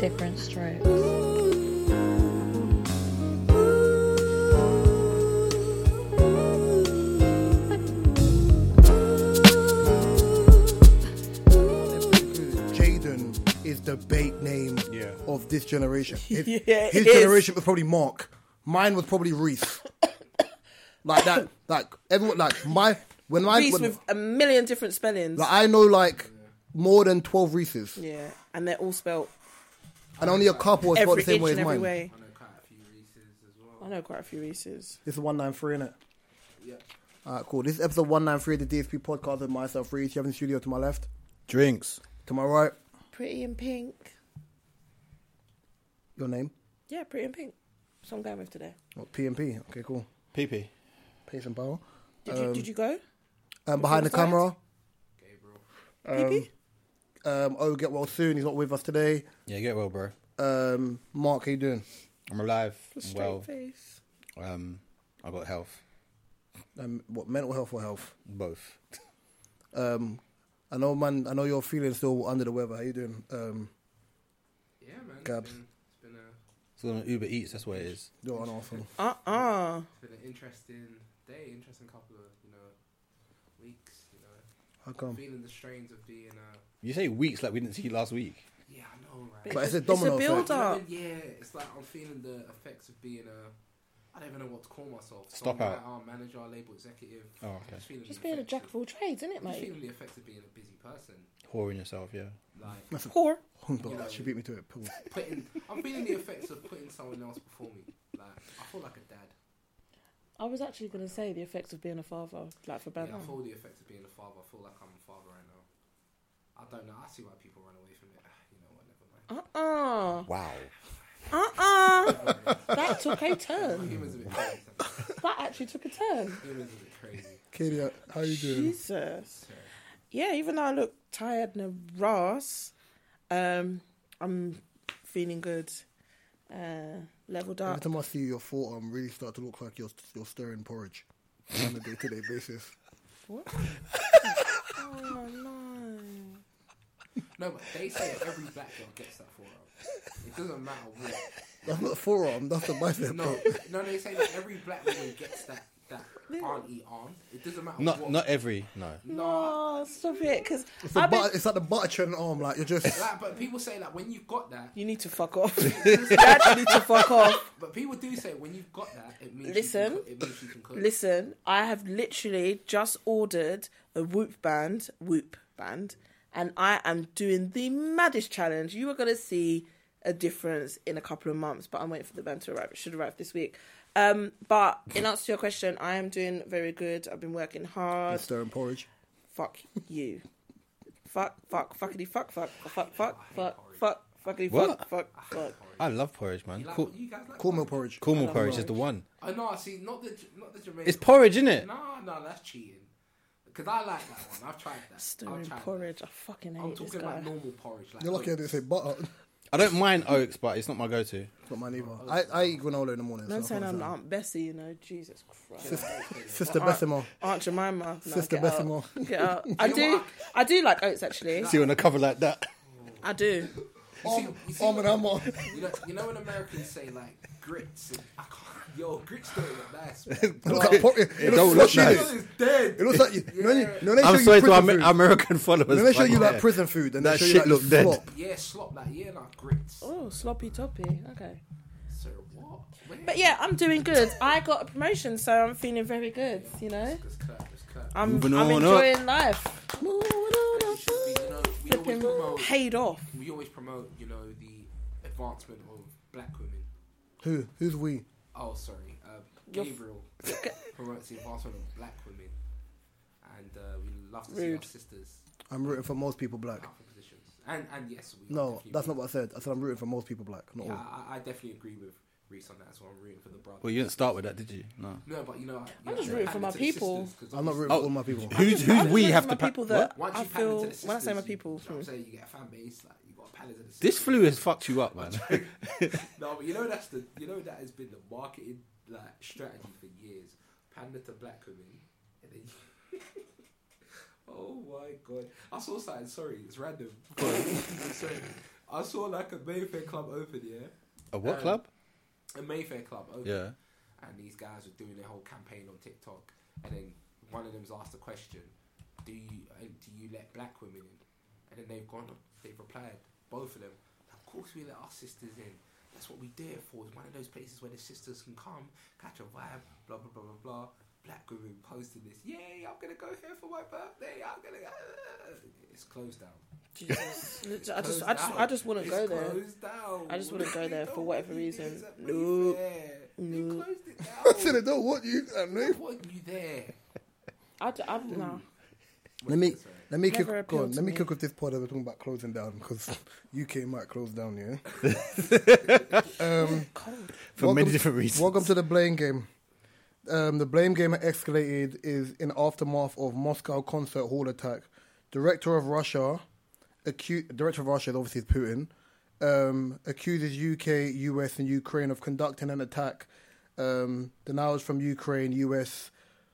different strokes. Jaden is the bait name of this generation. His generation was probably Mark. Mine was probably Reese. Like that, like everyone, like Reese with a million different spellings. Like I know like more than 12 Reeses. Yeah, and they're all spelled. And only a couple are spelled the same way as mine. Way. I know quite a few Reeses as well. I know quite a few Reeses. This is 193, innit? Yeah. Alright, cool. This is episode 193 of the DSP podcast with myself, Reese. You have in the studio to my left. Drinks. To my right. Pretty in Pink. Your name? Yeah, Pretty in Pink. So I'm going with today. What, P&P? Okay, cool. PP. Pace and power. Did you go? Behind the camera. Gabriel. PP? Get well soon. He's not with us today. Yeah, get well, bro. Mark, how you doing? I'm alive. Straight well. face. I got health. What, mental health or health? Both. I know you're feeling still under the weather. How you doing? Yeah, man. Gabs. It's been So on Uber Eats, that's what it is. You're an awful. It's been an interesting day, interesting couple of, weeks, How come? Feeling the strains of being You say weeks like we didn't see you last week. Yeah, I know, right? But it's a domino build effect. up. Yeah, it's like I'm feeling the effects of being I don't even know what to call myself. Stop out. Our manager, our label executive. Oh, okay. Just being a jack of all trades, isn't it, Just mate? feeling the effects of being a busy person. Whoring yourself, yeah. Like Whore. She beat me to it. Pause. I'm feeling the effects of putting someone else before me. Like I feel like a dad. I was actually going to say the effects of being a father, like for bad. Yeah, I feel the effects of being a father. I feel like I'm a father right now. I don't know. I see why people run away from it. You know what? Never mind. Wow. That took a turn. Humans a bit crazy. That actually took a turn. Humans a bit crazy. Katie, how you doing? Jesus. Yeah, even though I look tired and a ras, I'm feeling good. Leveled Every up. time I see your forearm, really start to look like you're stirring porridge on a day-to-day basis. What? Oh no. No, but they say every black girl gets that forearm. It doesn't matter what. That's not the forearm, that's the bicep. No, they say that every black woman gets that auntie arm. It doesn't matter what. Not every, no. No, stop it. Because It's like the butter churn arm, like you're just... Like, but people say that when you've got that... you need to fuck off. You actually need to fuck off. But people do say when you've got that, it means you can cook. Listen, I have literally just ordered a Whoop band, and I am doing the maddest challenge. You are going to see a difference in a couple of months, but I'm waiting for the band to arrive. It should arrive this week. But in answer to your question, I am doing very good. I've been working hard. Stirring porridge. Fuck you. Fuckity fuck. Fuckity fuck. I love porridge, man. You guys like Cornmeal porridge. Cornmeal porridge is the one. I know, see, not the Jamaican. It's porridge, isn't it? No, that's cheating. Because I like that one. I've tried that. Stirring porridge. I fucking hate I'm this talking guy. about normal porridge. Like You're lucky I didn't say butter. I don't mind oats, but it's not my go-to. It's not mine either. I eat granola in the morning. I'm so saying I I'm can't Aunt Bessie, Jesus Christ. Sister Bessemer. Aunt Jemima. No, Sister get Bessemer. out. Get out. I do like oats, actually. See on a cover like that. I do. Arm and hammer. You know when Americans say like grits and grits don't look nice. Man. It don't looks look like nice. It's dead. It looks like you. I'm sorry to our American followers. Then they show you but like prison food, and that they show shit you like look dead. slop. Yeah, slop like grits. Oh, sloppy toppy. Okay. So what? Where? But yeah, I'm doing good. I got a promotion, so I'm feeling very good, you know? Just cut. I'm Moving on enjoying life. Paid off. We always promote, the advancement of black women. Who's we? Oh, sorry. Gabriel promotes the advancement of black women, and we love to see our sisters. I'm rooting for most people black. Out for positions, and yes, we No, that's not what I said. I said I'm rooting for most people black, not all. I definitely agree with Reese on that as well. I'm rooting for the brothers. Well, you didn't start with that, did you? No. No, but I'm just rooting for my people. I'm not rooting for all my people. Who's we have to people that Once I you feel pander to the when I say my sisters, people. I'm saying you get a fan base, like you got a pander to the sisters. This flu has fucked you up, man. No, but that has been the marketing strategy for years. Pander to black women, and then oh my god! I saw something. Sorry, it's random. Sorry. I saw like a Mayfair club open, yeah. A what club? A Mayfair club open. Yeah. And these guys were doing their whole campaign on TikTok, and then one of them's asked the question, do you let black women in? And then they've replied, both of them, of course we let our sisters in. That's what we do it for. It's one of those places where the sisters can come, catch a vibe, blah, blah, blah, blah, blah. Black women posting this, yay, I'm going to go here for my birthday, I'm going to go. It's closed down. Jesus. I just want to go there. Closed down. I just want to go there for whatever reason. No. They closed it down. I said I don't want you. I want you there. No. Let me kick with this pod as we're talking about closing down, because UK might close down, yeah. For many different reasons. Welcome to the blame game. The blame game escalated is in aftermath of Moscow concert hall attack. Director of Russia is obviously Putin. Accuses UK, US, and Ukraine of conducting an attack. Denials from Ukraine, US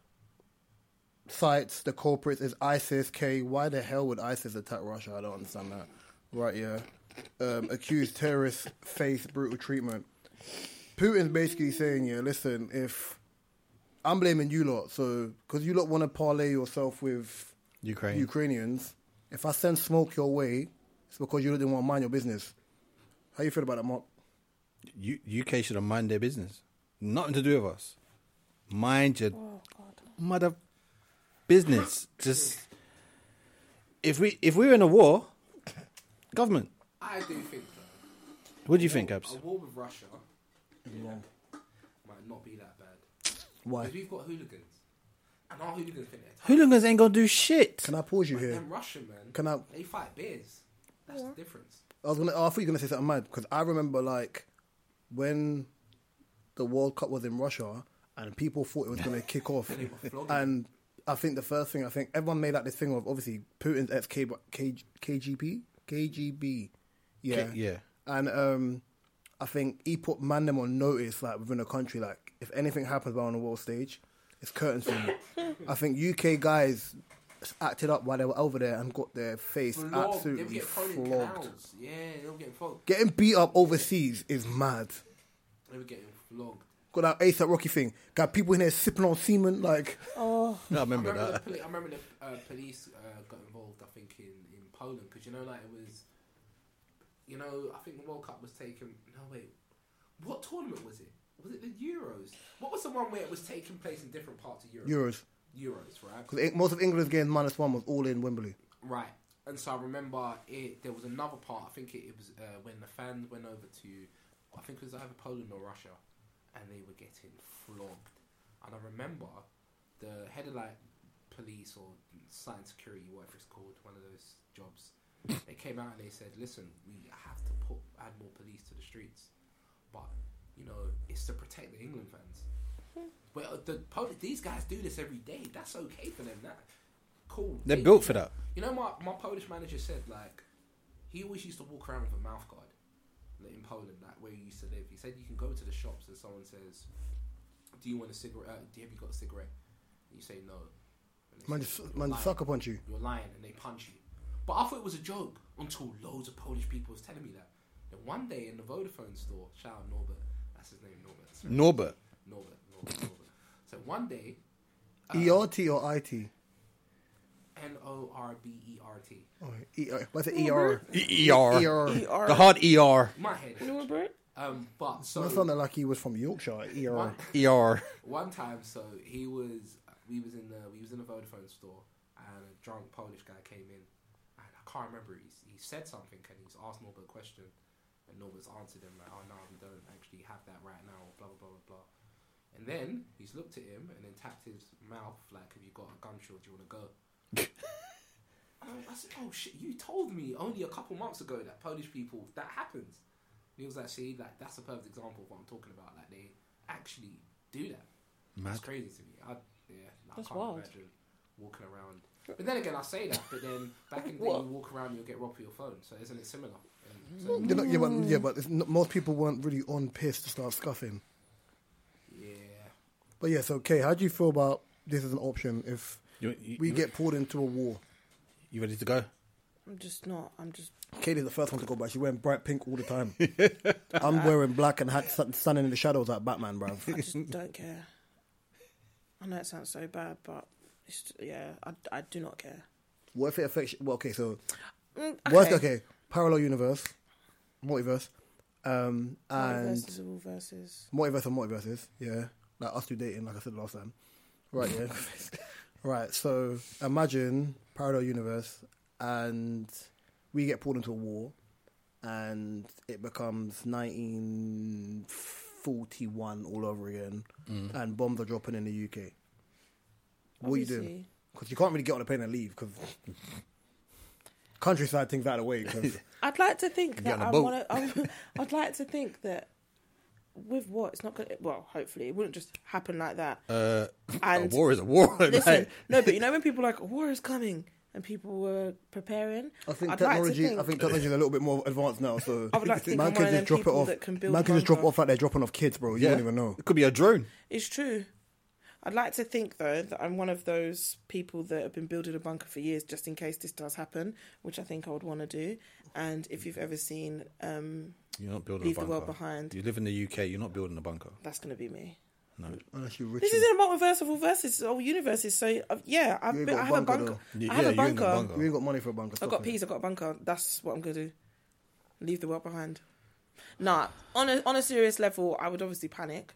cites the culprits as ISIS-K. Why the hell would ISIS attack Russia? I don't understand that. Right, yeah. Accused terrorists face brutal treatment. Putin's basically saying, yeah, listen, if I'm blaming you lot, so because you lot want to parlay yourself with Ukrainians, if I send smoke your way, it's because you didn't want to mind your business. How you feel about that, Mark? UK should have mind their business. Nothing to do with us. Mind your mother business. Just if we're in a war, government. I do think though. What do you think, Abs? A war with Russia might not be that bad. Why? Because we've got hooligans. And our hooligans think they're tough. Hooligans ain't gonna do shit. Can I pause you But here? them Russian men, they fight bears. That's the difference. I thought you were gonna say something mad, because I remember like when the World Cup was in Russia and people thought it was gonna kick off, and I think the first thing everyone made out this thing of obviously Putin's KGB, yeah, and I think he put them on notice like within the country, like if anything happens on the world stage, it's curtains for you. I think UK guys acted up while they were over there and got their face absolutely flogged. Yeah, they were getting flogged. Getting beat up overseas is mad. They were getting flogged. Got that ASAP Rocky thing. Got people in there sipping on semen. Like, I remember that. I remember the police got involved. I think in Poland, because it was. I think the World Cup was taken. No wait, what tournament was it? Was it the Euros? What was the one where it was taking place in different parts of Europe? Euros, right? Because most of England's game -1 was all in Wembley. Right. And so I remember there was another part, I think it was when the fans went over to, I think it was either Poland or Russia, and they were getting flogged. And I remember the head of police or science security, whatever it's called, one of those jobs, they came out and they said, listen, we have to add more police to the streets. But, it's to protect the England fans. Well, these guys do this every day. That's okay for them. Cool. They're built for that. My Polish manager said, he always used to walk around with a mouth guard in Poland, where he used to live. He said you can go to the shops and someone says, do you want a cigarette? Have you got a cigarette? And you say no. Man, sucker punch you. You're lying, and they punch you. But I thought it was a joke until loads of Polish people was telling me that. Then one day in the Vodafone store, shout out Norbert, that's his name, Norbert. Norbert. So one day... ERT or IT? Norbert. Oh, what's it? ER? ER. The hard ER. My head. Norbert? But so... That sounded like he was from Yorkshire. ER. ER. One time, so we was in the Vodafone store, and a drunk Polish guy came in, and I can't remember, he said something, and he's asked Norbert a question, and Norbert's answered him like, oh no, we don't actually have that right now, blah blah blah blah blah. And then he's looked at him and then tapped his mouth like, have you got a gun shot, do you want to go? I said, oh shit, you told me only a couple months ago that Polish people, that happens. And he was like, see, that's a perfect example of what I'm talking about. Like, they actually do that. Mad. That's crazy to me. I can't wild. imagine walking around. But then again, I say that, but then back in the day, you walk around, you'll get robbed for your phone. So isn't it similar? But most people weren't really on piss to start scuffing. Yeah. But yes, okay. How do you feel about this as an option if we get pulled into a war? You ready to go? I'm just not. I'm just Kaylee's the first one to go by. She's wearing bright pink all the time. I'm wearing black and standing in the shadows like Batman, bruv. I just don't care. I know it sounds so bad, but it's, yeah, I do not care. What if it affects you? Well, okay, so... Okay. Okay, parallel universe, multiverse, and... Multiverses of all verses. Multiverse of multiverses, yeah. Like us two dating, like I said last time. Right, yeah. Right, so imagine parallel universe and we get pulled into a war and it becomes 1941 all over again and bombs are dropping in the UK. What are you doing? Obviously. Because you can't really get on a plane and leave because countryside things out of the way. Cause I'd like to think Get that on a boat. I'd like to think that with what it's not going to. Well, hopefully it wouldn't just happen like that. A And war is a war. listen, like- no, but you know when people are like, a war is coming, and people were preparing. I think I'd technology. Like to I think technology is a little bit more advanced now. So I would like to think man I'm can one of just them drop it people off. that can build Man can just drop bunker. off like they're dropping off kids, bro. You don't even know. It could be a drone. It's true. I'd like to think though that I'm one of those people that have been building a bunker for years just in case this does happen, which I think I would want to do. And if you've ever seen You're not building Leave a the bunker. World Behind, You live in the UK. You're not building a bunker. that's going to be me. No. Unless you're rich. This is in a multiverse of all verses, all universes. So yeah, I You ain't have got a a bunker, bunker. though. I have Yeah, a you ain't got a bunker. bunker. You ain't got money for a bunker. I've Stop got it. peas. I've got a bunker. That's what I'm going to do. Leave the world behind. Nah, on a serious level, I would obviously panic.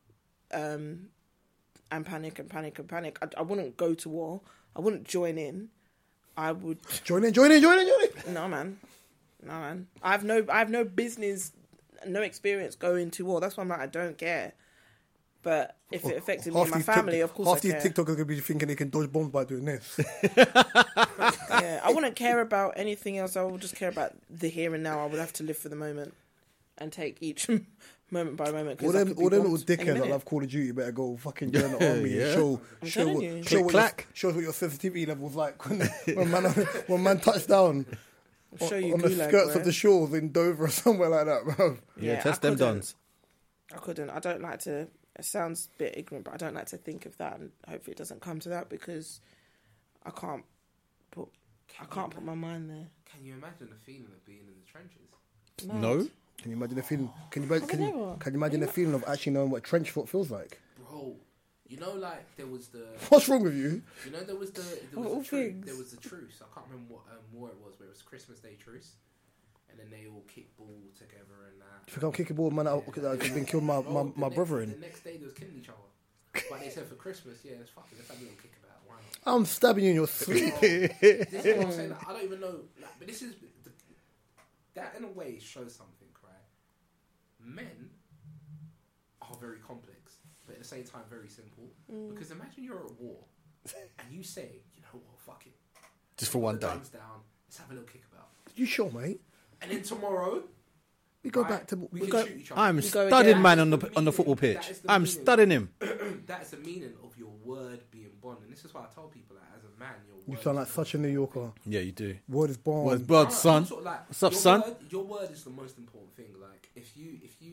And panic. I wouldn't go to war. I wouldn't join in. I would. Join in. No, man. I have no business, no experience going to war. That's why I'm like, I don't care. But if it affected me and my family, of course I half these care. TikTokers gonna be thinking they can dodge bombs by doing this. Yeah, I wouldn't care about anything else. I would just care about the here and now. I would have to live for the moment and take each moment by moment. 'cause All I them could be little bombed any dickheads that minute. love Call of Duty better go fucking join the army Yeah. and show I'm show telling what, you. show, what Click, your, show what your sensitivity level's like when man touched down I'll show you on the gulag, skirts bro. of the shores in Dover or somewhere like that, bro. Yeah, Yeah, test I them couldn't. dons. I couldn't. I don't like to. It sounds a bit ignorant, but I don't like to think of that, and hopefully it doesn't come to that because I can't put my mind there. Can you imagine the feeling of being in the trenches? Mad. No. Can you imagine the feeling? Can you never. imagine the feeling of actually knowing what trench foot feels like? Bro, you know, like there was the, What's wrong with you? you know, there was All the truce. things. There was the truce. I can't remember what war it was, but it was Christmas Day truce, and then they all kicked ball together and that. If you can't kick a ball, man, I've been killed my brother in. The next day they was killing each other, but they said for Christmas, yeah, it's fucking. Let's have a little kick about. Why not? I'm stabbing you in your sleep. This is what I'm saying. Like, I don't even know, like, but this is that in a way shows something, right? Men are very complex, but at the same time very simple. Because imagine you're at war and you say, you know what, fuck it, Just for one put the day. guns down, let's have a little kick about. You sure, mate? And then tomorrow We go right, back to we we can go. shoot each other. I'm You go studying again. man That is on the the football meaning. pitch. That is the I'm meaning. studying him. That's the meaning of your word being bond, and this is why I tell people that as a man, your You word sound is like the such a New Yorker. Yeah, you do. Word is born. Where's blood, I'm son? sort of like, What's up, your son? Your word is the most important thing. Like if you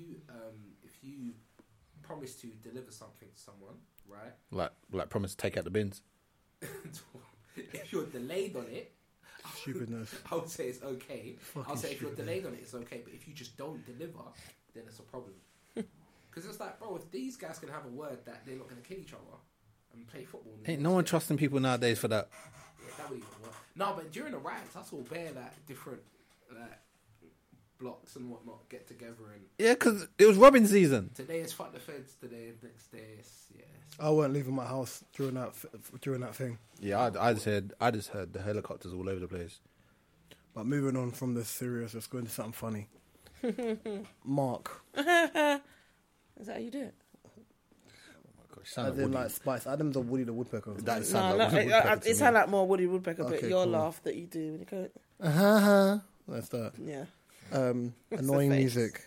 promise to deliver something to someone, right? Like promise to take out the bins. If you're delayed on it, Stupidness. I would say it's okay. Fucking I'll say if you're stupid. delayed on it, it's okay. But if you just don't deliver, then it's a problem. Because it's like, bro, if these guys can have a word that they're not going to kill each other and play football, and Ain't no one trusting people nowadays for that. Yeah, that would even work. No, but during the riots, I saw bare like different like blocks and whatnot get together, and Yeah, because it was robbing season. today it's fuck the feds. Today, next day, it's I weren't leaving my house during that thing. Yeah, I just heard the helicopters all over the place. But moving on from the serious, let's go into something funny. Mark, Is that how you do it? Gosh, sound as like in Woody. like Spice Adams or Woody the Woodpecker. That No, sound no, like Woodpecker to it me. sounds like more Woody Woodpecker, but Okay, your cool. laugh that you do when you go, That's that. yeah. Annoying face. music.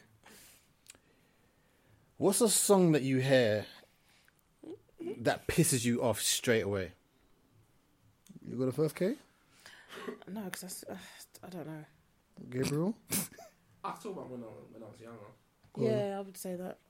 What's a song that you hear that pisses you off straight away? You got the first K? No, because I don't know. Gabriel? I was talking about when I was younger. Go on. Yeah, I would say that.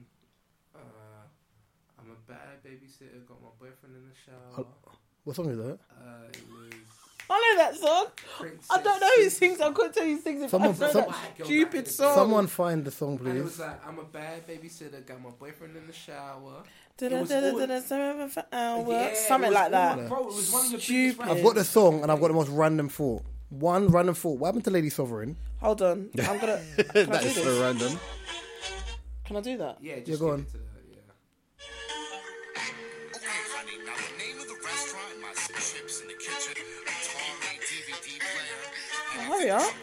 I'm a bad babysitter. Got my boyfriend in the shower. What song is that? It was. know that song. I don't know who sings. I couldn't tell you who sings it. Someone- I know some- that stupid song. Someone find the song, And it please. was like, I'm a bad babysitter, got my boyfriend in the shower. For hours. Yeah, Something it was like all- that. Bro, it was one of the biggest Stupid. I've got the song and I've got the most random thought. One random thought. What happened to Lady Sovereign? Hold on. I'm gonna. Can I That do is so this? random. Can I do that? Yeah, just Yeah, go give on. it to the, yeah. Okay, honey, now the name of the restaurant, my chips in the kitchen, Atari DVD player. Hurry up.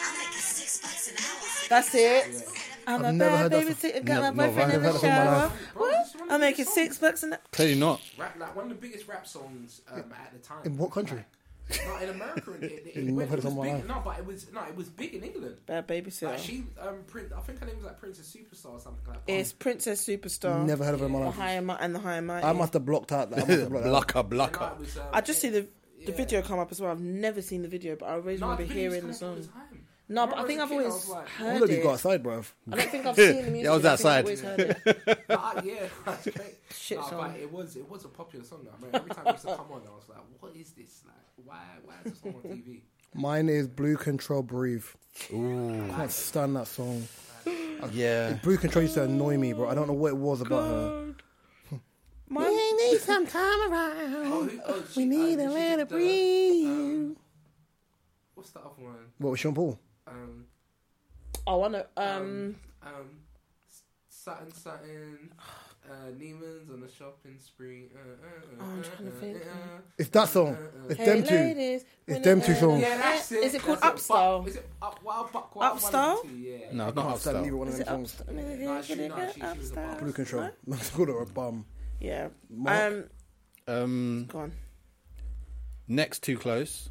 That's it. Yeah. I'm I've a never bad heard that babysitter, got No, my boyfriend no, in I've the heard that in my shower. life. Bro, What? this is one of I'm the making biggest $6 an hour. Clearly not. Rap, like one of the biggest rap songs at the time. In what country? Not in America. It Never went- heard it of was someone big. like- No, but it was big in England. Bad babysitter. Like she, I think her name was like Princess Superstar or something like that. It's Princess Superstar. Never heard of her in my The life. High and the High and Mighty. I must have blocked out that. I must have blocked that out. Blocker, blocker. No, it was, I just see the yeah. video come up as well. I've never seen the video, but I always No, remember the videos hearing the come up all song. time. No, but I Remember think as a I've kid, I always was like, heard Look, you it. got outside, bruv. I don't think I've seen the music. Yeah, I was but I think I've outside. always heard it. Yeah, that's great. Shit No, song. but it was a popular song. Though. I mean, every time it used to come on, I was like, "What is this? Like, why is this song on TV?" Mine is Blue Control Breathe. Ooh. I can't stand that song. Yeah. Blue Control used to annoy me, bro. I don't know what it was about her. My, need some time around. We need to let it breathe. What's the other one? What was Sean Paul? oh, I know. Satin, Neiman's on the shopping spree. I'm trying to think. It's that song. It's Hey them two. ladies, It's them two songs. Yeah, that's it. Is it called That's Upstyle? Is it Buck Wild? Upstyle? Yeah. No, it's I not can't stand Upstyle. either one of Is them it songs. Upstyle? No, she was a bum. Blue Control. I called her a bum. Yeah. Mark? Go on. Next Too Close.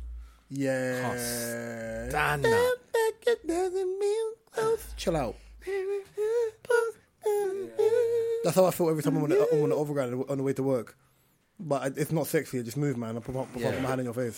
Yeah. Dana. Chill out. That's how I feel every time I'm on the overground on the way to work. But it's not sexy. I just move, man. I put my hand in your face.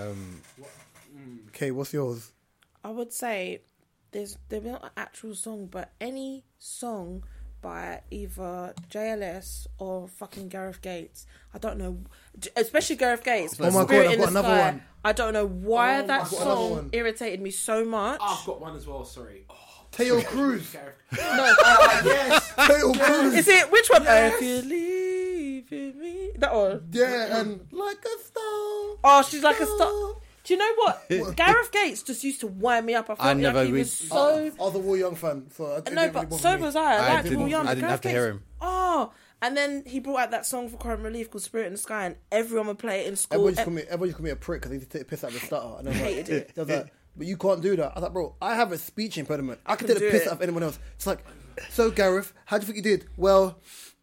Okay, what's yours? I would say there's not an actual song, but any song by either JLS or fucking Gareth Gates. I don't know, especially Gareth Gates. Oh my Spirit God, I've in got the another Sky. one. I don't know why Oh my that God. I've got another song one. irritated me so much. I've got one as well. Sorry. Oh, Teo Cruz. yes. Teo Cruz. Is it which one? Yes. If you leave me, that one. Yeah, and like a star. Oh, she's like a star. Do you know what? Gareth Gates just used to wind me up. I felt never like he read- was so. I was a Will Young fan, so it No, didn't really but bother so me. was I liked didn't- Will Young. I but didn't Gareth have to Gates- hear him. Oh, and then he brought out that song for Coram Relief called "Spirit in the Sky," and everyone would play it in school. Everyone used to call me a prick because he used to take the piss out of the stutter. And I was like, Hated it. they was like, but you can't do that. I was like, bro, I have a speech impediment. I can take the do piss it. out of anyone else. It's like, so Gareth, how do you think you did? Well,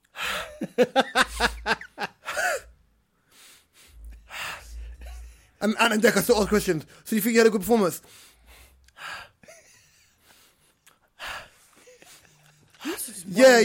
and Ant and Decker still ask questions. So you think you had a good performance? Yeah.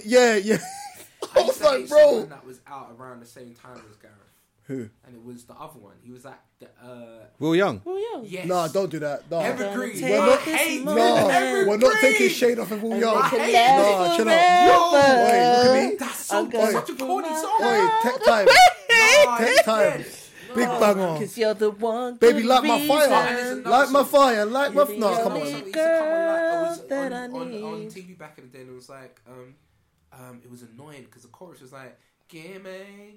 I was like, bro. That was out around the same time as Gareth. Who? And it was the other one. He was like the Will Young. Will Young. yes. No, don't do that. No. Evergreen. Take We're not- this hate moment No, Evergreen. we're not taking shade off of Will Young. I hate No, chill out. Wait, look at me. That's so I'm good. gonna Such a corny song. Oi, tech time. No, Tech it's time. dead. Big banger. Cause you're the one. Baby, good light my And fire. there's another Light my song. fire. Light my... You're No, the come only on. It used to come on, like, it that was I on need. TV back in the day, and it was like, it was annoying because the chorus was like, gimme.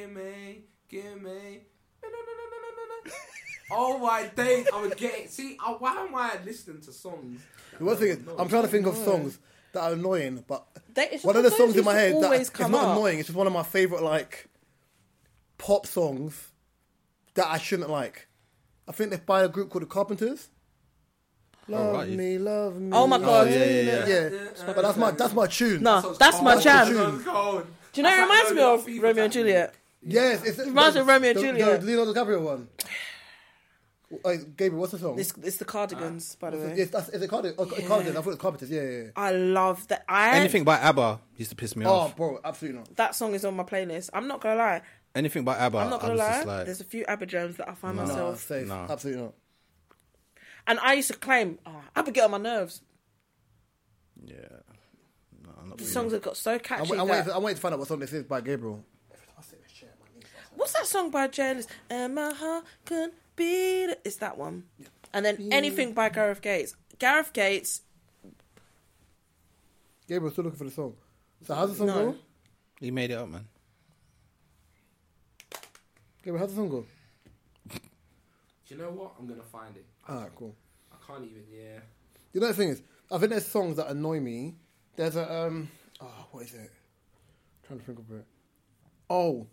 Oh my days, I would get it. See, why am I listening to songs? The one thing is, I'm trying to think of songs that are annoying, but It's one of the those songs in my used to head that always it's come not up. annoying. It's just one of my favorite like pop songs that I shouldn't like. I think they're by a group called the Carpenters. Love right. me, love me. Oh my God. Yeah. But that's my tune. No, that's my cold. jam. That's Cold. Do you know it reminds me of Romeo and Juliet? Yes, it's reminds me of Romeo and Juliet. The Leonardo DiCaprio one. Gabriel, what's the song? It's the Cardigans, by the way. Yes, is it Cardigans? Oh, Cardigans. I thought it was Carpenters. Yeah. I love that. Anything by ABBA used to piss me Oh, off. bro, absolutely not. That song is on my playlist. I'm not gonna lie. Anything by ABBA, I'm not I gonna was lie. just like, There's a few ABBA jams that I find No, myself, safe. No. Absolutely not. and I used to claim, ABBA get on my nerves. yeah. No, I'm not The really. songs have got so I'm catchy. waiting that- to find out what song this is by Gabriel. What's that song by Janice? And my heart could be. It's that one. And then anything by Gareth Gates. Gareth Gates. Gabriel's still looking for the song. So how's the song go? He made it up, man. Gabriel, how's the song go? Do you know what? I'm gonna find it. Alright, cool. I can't even. Yeah. You know the thing is, I think there's songs that annoy me. There's a what is it? trying to think of it. Oh,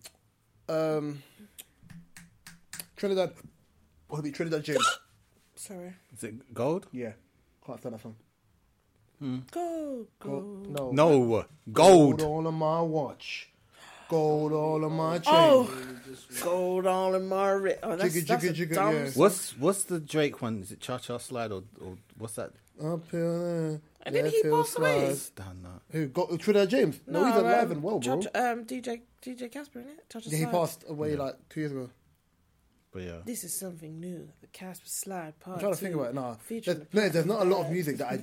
Trinidad. Would it be Trinidad James? Sorry. Is it Gold? Yeah, can't stand that song. Go. No, No, Gold. Gold all on my watch. Gold all on my chain. Oh, gold all in my wrist. Oh, that's, Jigga, that's jigga, a jigga, dumb yeah. song. What's the Drake one? Is it Cha Cha Slide or what's that? Uphill there. And didn't he pass away? Damn that. Who got Trinidad James? No, he's alive and well, bro. DJ Casper, innit? Yeah, he passed away like 2 years ago. But yeah. This is something new. The Casper Slide part. I'm trying to think 2, about it. Nah, featuring there's not a lot of the music that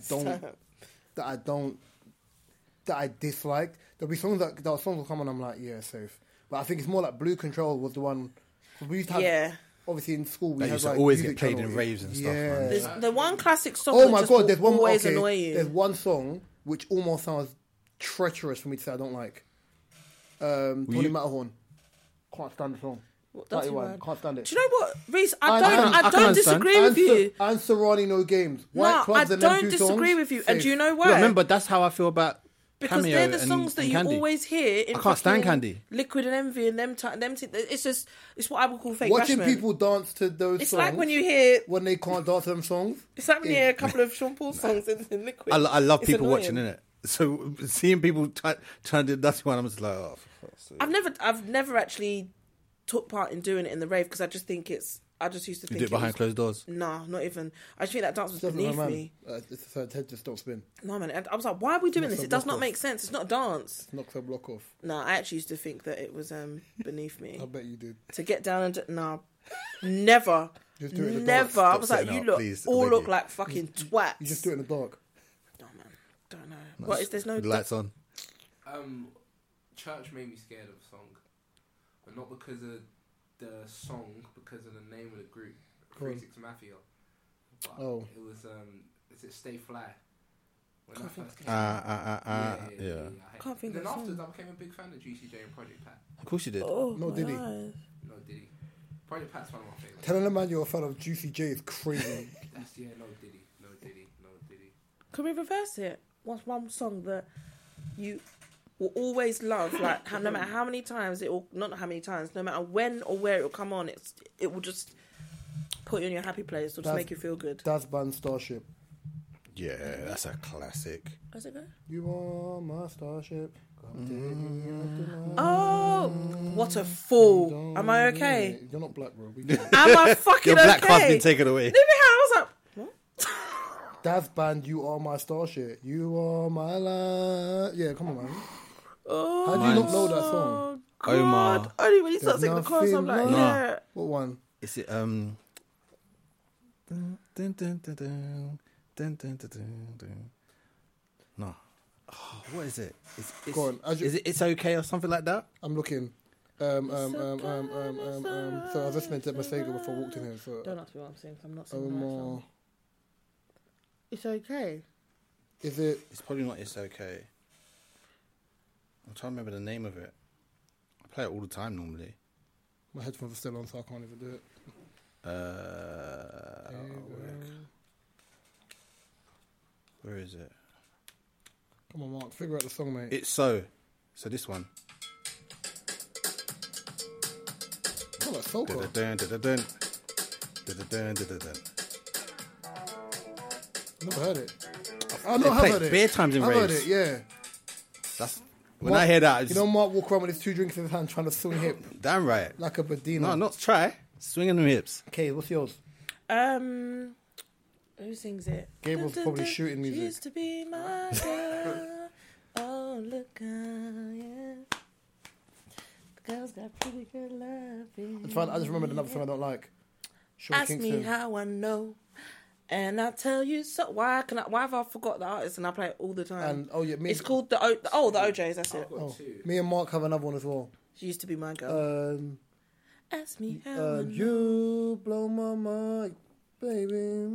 I dislike. There'll be songs that songs will come on. I'm like, yeah, safe. But I think it's more like Blue Control was the one. We used to have, Yeah. obviously in school we That had used to like always music get played channels. in raves and stuff, Yeah. man. There's the one classic song. Oh that my just god, will there's one more. always Okay, annoy you. there's one song which almost sounds treacherous for me to say I don't like. Tony you- Matterhorn. Can't stand the song. What, that's 31, right. can't stand it. Do you know what, Reese? I I can don't understand. disagree with you. And Serrani No Games. White No, I Clubs and them don't two disagree songs, with you. And safe. do you know why? Look, remember, that's how I feel about Because Cameo they're the and- songs that and you Candy. always hear in I can't stand fucking Candy. Liquid and Envy and them. It's what I would call fake Watching bashment. people dance to those It's songs like when you hear. when they can't dance to them songs. It's like when you hear a couple of Sean Paul songs in Liquid. I love It's people annoying. watching, innit? So seeing people trying to do that one, I'm just like, oh, for fuck's sake. I've never actually took part in doing it in the rave because I just think I just used to You think do it behind was, closed doors. Nah, not even. I just think that dance was Doesn't beneath man. me. It's her head just don't spin. No man, and I was like, why are we doing Knocks this? her It does block not off. make sense. It's not a dance. Knocks her block off. No, I actually used to think that it was beneath me I bet you did. to get down and nah, never, Just do it in the never. dark. I was like, setting you up, look please, I all beg look you. like fucking twats. You just do it in the dark. No man, don't know. What is there's no The lights on. Church made me scared of a song, but not because of the song, because of the name of the group, Go on. 36 Mafia. But Oh. it was is it Stay Fly? When Can't I think first of came out. Yeah. Can't think Then of the afterwards, song. I became a big fan of Juicy J and Project Pat. Of course you did. Oh, No, my did he? eyes. No, Diddy. Project Pat's one of my favorites. Telling a man you're a fan of Juicy J is crazy. That's no Diddy, no Diddy, no Diddy. Could we reverse it? What's one song that you will always love? Like no matter how many times it will, not how many times, no matter when or where it will come on, it will just put you in your happy place. It'll just That's- make you feel good. Das Band Starship. Yeah, that's a classic. How's it go? You are my starship. Come take me out tonight. Oh, what a fool! Am I okay? You're not black, bro. We get it. Am I fucking Your black okay? card's been taken away. Leave me out. I was like, what? Das Band, you are my starship. You are my light. Yeah, come on, man. Oh, How do you not know that song? God. Omar. Only when you start singing the chorus, I'm like, nothing yeah. What one? Is it dun, dun, dun, dun, dun, dun, dun, dun, dun, dun. No. Oh, what is it? Go on, as you- Is it It's Okay or something like that? I'm looking. So I was listening to Masego before I walked in here. So Don't ask me what I'm saying. 'Cause I'm not singing the right Omar, song. It's okay. is it? It's probably not It's Okay. I'm trying to remember the name of it. I play it all the time normally. My headphones are still on, so I can't even do it. Where is it? Come on, Mark, figure out the song, mate. It's So this one. Oh, like soca. Dun, dun, dun, dun, dun, dun, dun, dun, dun. Never heard it. I They know I've play heard it. bare times in I've heard raves. it, yeah. That's when Mark- I hear that. I You just, know, Mark walk around with his 2 drinks in his hand trying to swing hip damn right. like a Bedina. No, not try. Swinging them hips. Okay, what's yours? Who sings it? Gabriel's probably shooting She music. used to be my girl. Oh, look, yeah. The girl's got pretty good loving. It's fine. I just remembered another song I don't like. Sean Ask Kingston. me how I know, and I'll tell you so. Why have I forgot the artist and I play it all the time? And oh yeah, me. It's called the OJs. That's it. I've got two. Me and Mark have another one as well. She used to be my girl. ask me how. You blow my mind, baby.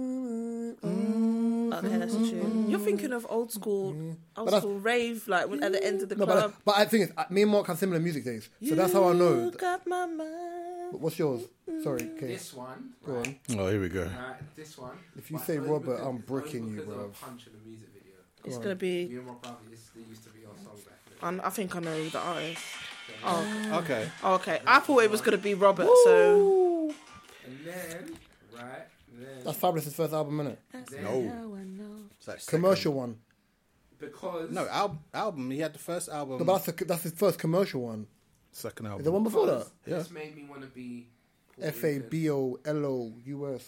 Okay, that's true. You're thinking of old school rave, like at the end of the No, club. but I think it's, me and Mark have similar music days, so that's how I know. You got my mind. What's yours? Sorry, Kate. This one. Go on. Oh, here we go. This one. If you But say only Robert, because- I'm bricking only you, because of bro. a punch in the music video. It's gonna be. Me and my brother, they used to be our song back then. I think I know the artist. Okay. Oh, okay. I thought it was gonna be Robert. So And then, right, then That's Fabulous's first album, innit? No. It's like Commercial one. because No, album. He had the first album. No, but that's his first commercial one. second album. The one before that. Yeah. this made me want to be Puerto Rican. FABOLOUS.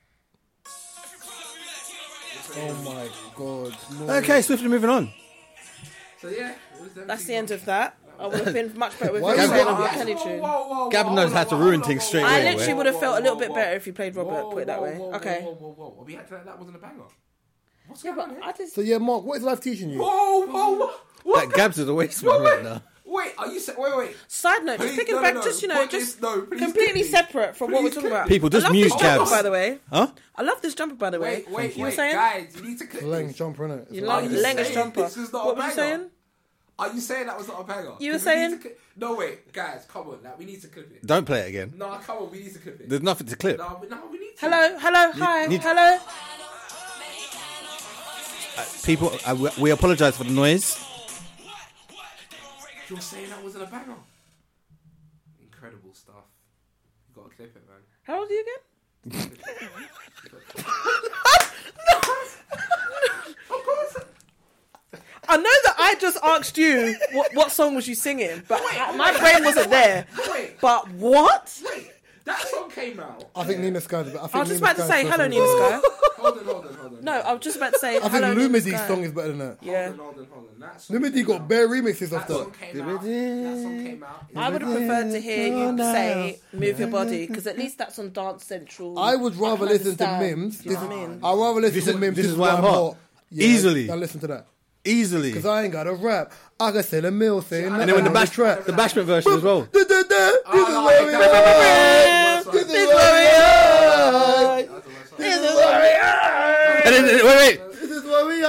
Oh my god. No. Okay, swiftly moving on. So yeah, it was them that's two the end songs. of that. I would have been much better with Why him is playing it- a R. Kelly tune. Gab knows how to ruin things straight I away. literally would have felt a little bit better if you played Robert. Put it that way. Okay. Whoa. We had to, that wasn't a banger. What's Yeah, going but on I here? just. So yeah, Mark, what is life teaching you? Whoa. That Gabs is a waste man right now. Wait, are you saying? Wait. Side note, just Please, picking no, back, no, just put just this- no, please completely clip me. separate from what we're Please talking clip about. me. People, just I love mute this jumper, Gabs. by the way. Huh? I love this jumper, by the way. Wait, You were saying? guys, you need to clip Lang this. jumper, innit? You It's like Are you Lenga's saying jumper. this is not What a were you banger? saying? Are you saying that was not a banger? You were 'Cause we need saying? to no, wait, guys, come on, like, we need to clip it. Don't play it again. No, come on, we need to clip it. There's nothing to clip. No, we need to. Hello, hi, need- hello. People, we apologise for the noise. You're saying that wasn't a banger? Incredible stuff. You gotta clip it, man. How old are you again? I know that I just asked you what song was you singing, but my brain wasn't there. Wait, But what? wait. That song came out. I think Nina Sky's. I was just about to say hello, Nina Sky. Hold on. No, I was just about to say I think hello, Nina Lumidi's Sky. song is better than that. Yeah, Hold on. That song Lumidi came got out. bare remixes of That song that. came out. That song came out. I would have preferred to hear you say "Move Your Body" because at least that's on Dance Central. I would rather can listen to understand. Mims. Do you know what I mean? I'd rather listen to Mims. this is why I'm hot. Easily. I listen to that. Easily. Because I ain't got a rap. I can sell a mill saying that. And then when the bashment version as well. This is where we are. This is This where we are. This is where we are. And then wait. This is where we are.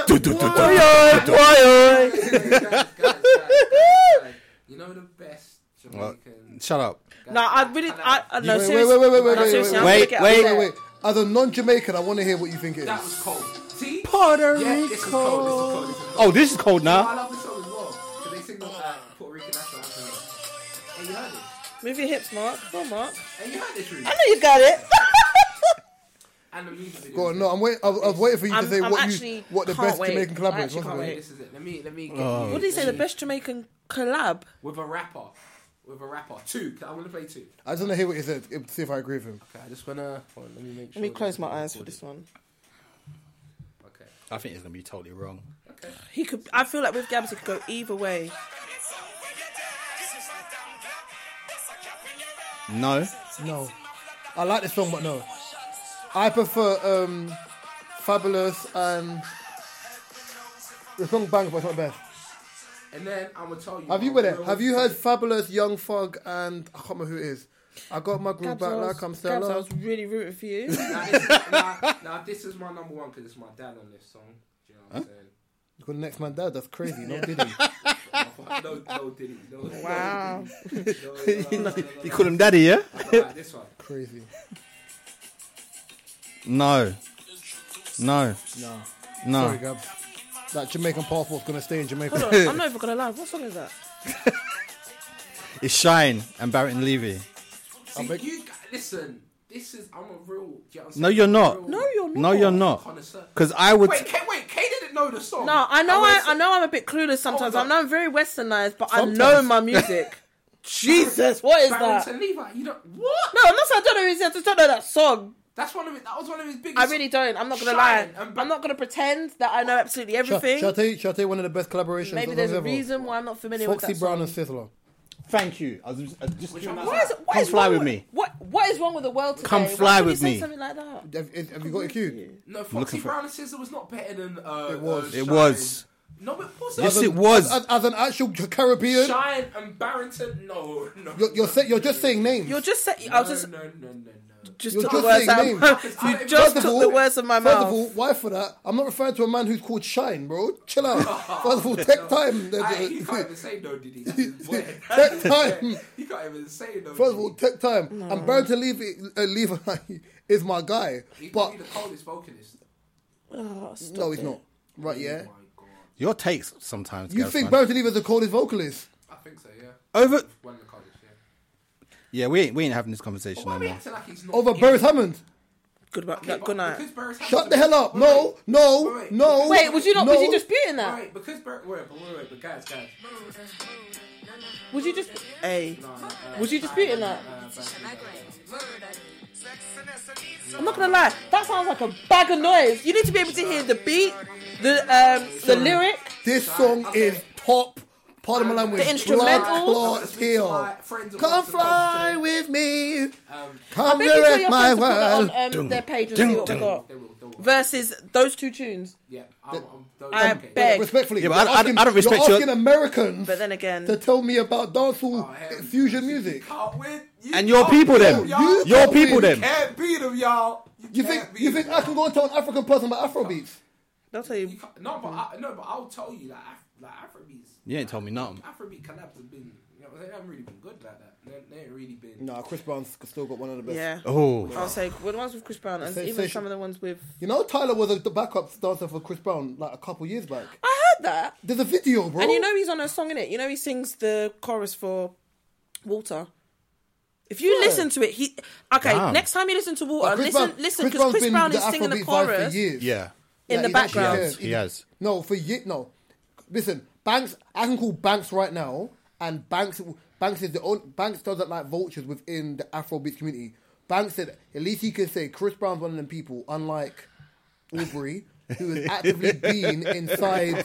You know the best Jamaican. Shut up. No, I really, I no, Wait, seriously. wait. No, seriously, I'm wait, gonna get wait, upset. Wait. As a non-Jamaican, I want to hear what you think it That is. was cold. See? Puerto Yeah, this is cold. Oh, this is cold I now. love this song as well. So they sing the Puerto Rican national anthem. And you heard it. Move your hips, Mark. Go on, Mark. And you heard this, Rudy. I know you got it. And the music video. Go on, no, I was waiting for you to say I'm what actually the can't best wait. Jamaican I collab is. actually wasn't can't it? wait. This is it. Let me get What did he say? The best Jamaican collab? with a rapper. Two. I'm gonna play two. I just want to hear what he said. See if I agree with him. Okay, I just wanna. Hold on, let me make sure. Let me close my this is eyes for recorded. this one. Okay. I think it's gonna be totally wrong. Okay. He could. I feel like with Gabs, he could go either way. No. No, I like this song, but no. I prefer Fabulous and the song Bang, but it's not the best. And then I'm gonna tell you. Have you heard Fabulous, Young Thug, and I can't remember who it is. I got my groove back like I'm Gabs, I Stella. was really rooting for you. Now this is my number one because it's my dad on this song. Do you know what I'm saying? You got Next Man Dad. That's crazy. No Diddy. No, Diddy. No, Wow. No. You call him daddy, yeah? Alright, this one. Crazy. No. No. No. Sorry, Gabs. That Jamaican passport's gonna stay in Jamaica. Hold on, I'm not even gonna lie. What song is that? It's Shine and Barrett and Levy. See, make- you listen. This is I'm a real. Do you know what I'm saying? No, you're not. Real No, you're not. No, you're not. connoisseur. Because I would. Wait, Kay didn't know the song. No, I know. was- I know. I'm a bit clueless sometimes. Hold I on. know I'm very westernized, but I Sometimes. know my music. Jesus, what is that? Barrington Levi. You don't. What? No, I'm not saying I don't know. I just don't know that song. That's one of it. That was one of his biggest. I really don't. I'm not gonna Shine lie. and I'm not gonna pretend that I know absolutely everything. Shall I tell you one of the best collaborations? Maybe of there's a ever? reason why I'm not familiar Foxy with that Brown song. and Sizzler. Thank you. I was just Which doing one that. was What Come is fly wrong with me. What is wrong with the world today? Come Why fly can you with say me. Something like that. Have you got it queued? No, looking Foxy for- Brown and SZA was not better than. It was. It Shine. was. No, but what's Yes, that? it was. As an actual Caribbean, Shine and Barrington. No. you're just saying names. You're just saying. No, I was just no. just You're took just the words saying out. names. You First just of took all- the words of my First mouth. of all, why for that? I'm not referring to a man who's called Shine, bro. Chill out. First of all, take time. He can't even say no, did he? Take time. He can't even say no. First of all, take time. And Barrington Levi is my guy. He's But probably the coldest vocalist. Oh, stop no, he's it. not. Right, yeah. Oh my god. Your takes sometimes. You Gaz, think man. Barrington Levi is the coldest vocalist? I think so, yeah. Over? One of the coldest, yeah. Yeah, we ain't having this conversation Why no are we more. acting like he's not? Over in- Burris Hammond? Good, Okay, good night. because Burris Shut Hammond's the a- hell up. Wait, No, no, wait. no. Wait, was you not? no. Was you disputing that? Wait, because but guys. Was you just? Hey, No, was you disputing that? Back I'm not gonna lie. That sounds like a bag of noise. You need to be able to hear the beat, the lyric. This song is top. Pardon my language. The instrumental. Blood here. Come fly with me. I Come think you tell direct your my friends to put world. that on their page and see what we got. They will. Versus those two tunes. Yeah, I okay. beg. Respectfully, Yeah, but you're I don't respect you're your- asking Americans But then again, to tell me about dancehall hell fusion music. Can't win. You And your can't people beat them. y'all. Your people them. Can't beat them, y'all. You can't think beat 'em, I can go and tell an African person about Afrobeats? they'll tell you. You can't- No, but I'll tell you that Afrobeats. You ain't told me nothing. Afrobeat collabs have been, they haven't really been good like that. They ain't really been. Nah, Chris Brown's still got one of the best. Yeah. Oh, I'll say well, the ones with Chris Brown and Say- even say- some of the ones with. You know, Tyler was the backup dancer for Chris Brown like a couple years back. I heard that, There's a video, bro. and you know he's on a song in it. You know he sings the chorus for Water. If you Yeah. listen to it, Damn. next time you listen to But Water, Chris listen, Brown- because Brown's Chris been Brown the is singing the Afrobeat vibe chorus for years. yeah. in the he actually background. has. He has. No, no. Listen, Banks. I can call Banks right now, and Banks is the only Banks does it like vultures within the Afrobeat community. Banks said at least he can say Chris Brown's one of them people, unlike Aubrey, who has actively been inside.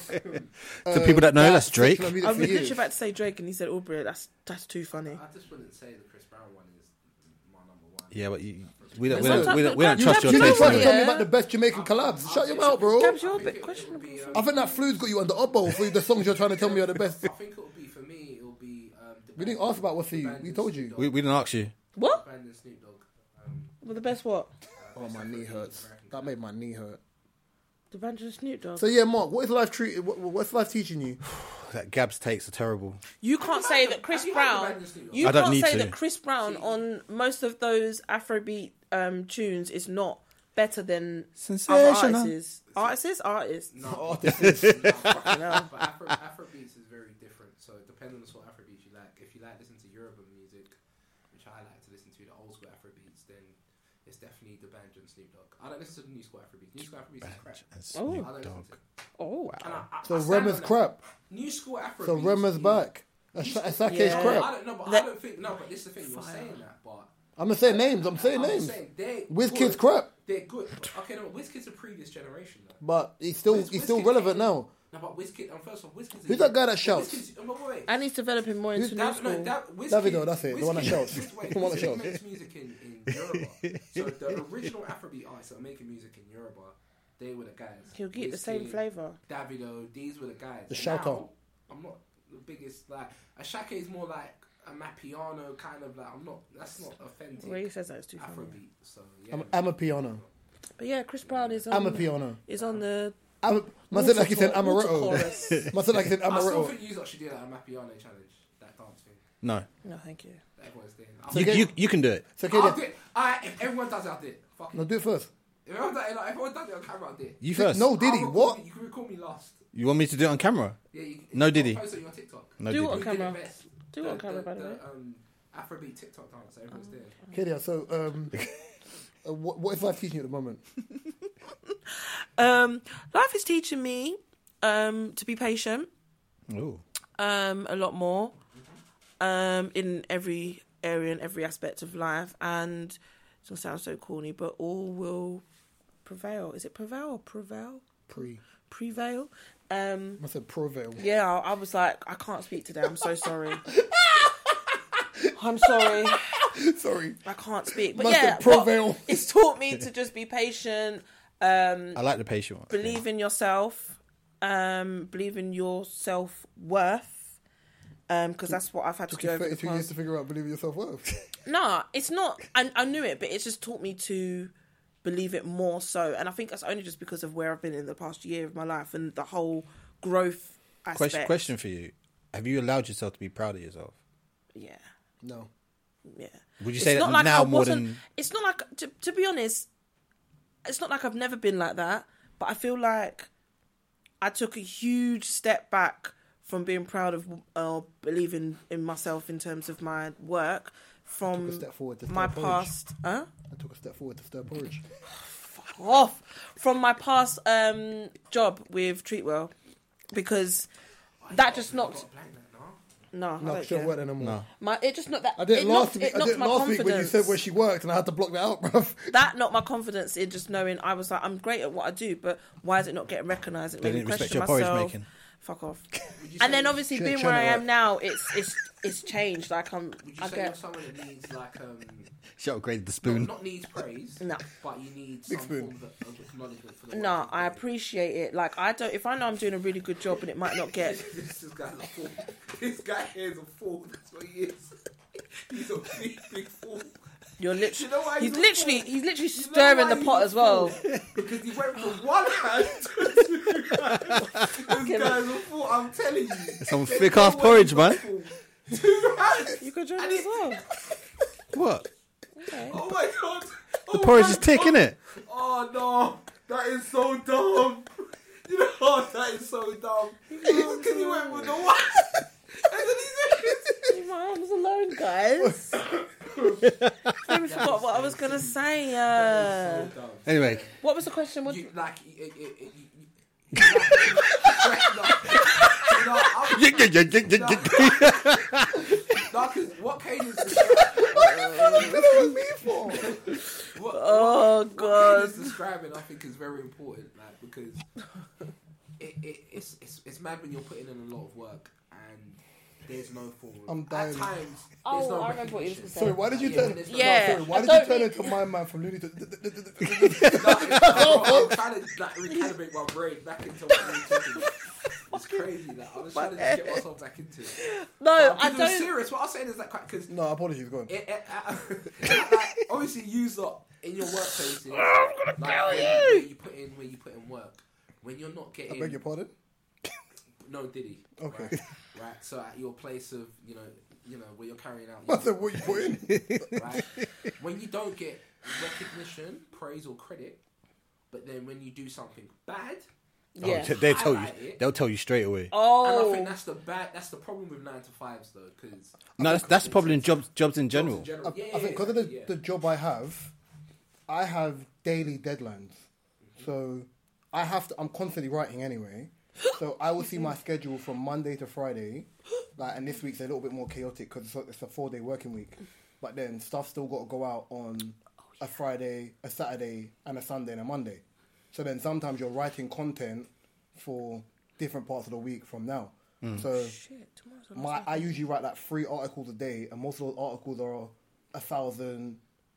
To people that know, that's Drake. secular music I was for literally years. about to say Drake, and he said Aubrey. That's too funny. I just wouldn't say the Chris Brown one is my number one. Yeah, but we don't Sometimes- trust your You know, taste. trying to innit? tell me about the best Jamaican collabs. Shut your mouth, bro. Gabs, you're a bit questionable. I think that flu's got you under oboe for the songs you're trying to tell me are the best. I think it'll be for me. It'll be. We didn't ask about what's for you. We told you. We didn't ask you. What? Brandon Snoop Dogg. Well, the best what? Oh, my knee hurts. That made my knee hurt. The band of Snoop Dogg. So yeah, Mark, what is life what's life teaching you? That Gab's takes are terrible. You can't say that Chris Have you heard of Brown. Brandon Snoop Dogg? You I don't can't need say to. that Chris Brown on most of those Afrobeat tunes is not better than other Sensational. artists. Artists. No, hell. but Afrobeats is very different. So depending on the sort of Afrobeats you like, if you like listen to Yoruba music, which I like to listen to, the old school Afrobeats, then it's definitely the Banjo and Snoop Dogg. I don't listen to the new school Afrobeats. New school Afrobeats is crap. And Oh. Snoop I don't listen Dogg. to it. Oh, And I So stand Rema's on that. crap. New school Afrobeats. So Rema's is- back. Sake's Yeah. crap. I don't know, but That- I don't think. No, but this is the thing. You're saying that, but I'm not saying names. I'm saying I'm names. just saying they're Wizkid's good. crap, They're good. Okay, no, Wizkid's a previous generation though. but he's still Wizkid relevant came- now. No, but Wizkid. First of all, Wizkid's. Who's that guy that shouts? Wait. and he's developing more into new school. Davido, that's it, the one that shouts. Wizkid The one that shouts. makes music in Yoruba. So the original Afrobeat artists that are making music in Yoruba, they were the guys. He'll get the same Wizkid, flavour. Davido, these were the guys. The Now, shouter. I'm not the biggest like. Ashake is more like a Mapiano kind of like. I'm not. That's not authentic. Where he says that is too funny. Afrobeat. So yeah. I'm a piano. But yeah, Chris Brown is on. I'm a piano. Is on the. Man said like he said water amaretto. chorus. Man said like he said I still amaretto. think you lot should do that Mapiano challenge. That dance thing. No, No, thank you. That everyone's doing. you can do it. So okay, I'll then. do it. If everyone does it, I'll do it. Fuck No, it. do it first. If everyone does it on camera, I'll do it. You first. No, Diddy, I'll record what? me- You can record me last. You want me to do it on camera? Yeah, No Diddy. Post it on your TikTok. No, Do did it on you? Who did camera. it best? Do it on camera, by the way. Afrobeat TikTok dance that everyone's doing. Okay, yeah. So what is life teaching you at the moment? Life is teaching me to be patient Ooh. a lot more in every area and every aspect of life. And it's going to sound so corny, but all will prevail. Is it prevail or prevail? Prevail. I said prevail. Yeah, I was like, I can't speak today. I'm so sorry. I'm sorry. Sorry. I can't speak. But Must yeah, have prevail. but it's taught me to just be patient, I like the patient one. believe in yourself, believe in your self-worth, because that's what I've had to Took do you over the 32 years past. to figure out believing yourself worth. No, it's not. I knew it, but it's just taught me to believe it more so. And I think that's only just because of where I've been in the past year of my life and the whole growth aspect. Question for you: have you allowed yourself to be proud of yourself? Yeah. No. Yeah. Would you It's say not that like now I more wasn't- than? It's not like, to be honest, it's not like I've never been like that, but I feel like I took a huge step back from being proud of believing in myself in terms of my work from Took a step forward to my stir porridge. past. Huh? I took a step forward to stir porridge. Off from my past job with Treatwell, because that just knocked. No, I No, don't she don't care. work there no more. No. It just knocked that. I did it last knocked, week. it I knocked did my last confidence. week when you said where she worked, and I had to block that out, bruv. That knocked my confidence in just knowing I was like, I'm great at what I do, but why is it not getting recognised? It They made me didn't respect question your porridge myself. making. Fuck off. Would you And say- then obviously Shouldn't being where I it am now, it's changed. Like Would you I say get you're someone that needs like She upgraded the no, spoon. not needs praise, No. but you need Big some spoon. form of acknowledgement for the no. work I you do. appreciate it. Like I don't. If I know I'm doing a really good job and it might not get. This guy's a fool. This guy here is a fool. That's what he is. He's a big fool. You're literally. You know why he's he's a literally. fool? He's literally You know stirring why the he's pot a as well. fool? Because he went from one hand to two hands. This guy's a fool. I'm telling you. Some There's thick no ass way porridge, he's a man. fool. 2 hands. You could join And as well. What? Okay. Oh my god. The porridge is thick, innit? Oh no, that is so dumb. You know what? That is so dumb. Because he went with the one. And then he Leave my arms alone, guys. I forgot what I was gonna say. said, so dumb. Anyway, What was the question? What? You, like, because what Kane is Oh what god. Kane is describing, I think, is very important. Like, because it's mad when you're putting in a lot of work and there's no form. I'm At dying. times, there's Oh, no I remember what you was recognition. gonna say. Sorry, why did you Yeah, turn? there's no- Yeah. Sorry, why I did don't you turn need- into my man from Looney Tunes? No, I'm trying to like recalibrate my brain back into what we're talking about. It's crazy that I was trying to just get myself back into it. No, I Because it was don't. serious. What I was saying is like because No, apologies, go on. like, obviously use lot in your workplaces. Like, where you put in work when you're not I getting. beg your pardon. No, Diddy. Okay. Right. So at your place of you know where you're carrying out. I said, what you put in? Right? When you don't get recognition, praise or credit, but then when you do something bad, Yeah. they tell you. highlight it. They'll tell you straight away. and I Oh. think that's the problem with 9 to 5s though, because No, that's the problem in jobs in general. I think because of the job I have daily deadlines. So I'm constantly writing anyway. So I will see my schedule from Monday to Friday. Like, and this week's a little bit more chaotic because it's a 4-day working week. But then stuff's still got to go out on a Friday, a Saturday, and a Sunday and a Monday. So then sometimes you're writing content for different parts of the week from now. So Shit, tomorrow's I usually write like 3 articles a day, and most of those articles are 1,000,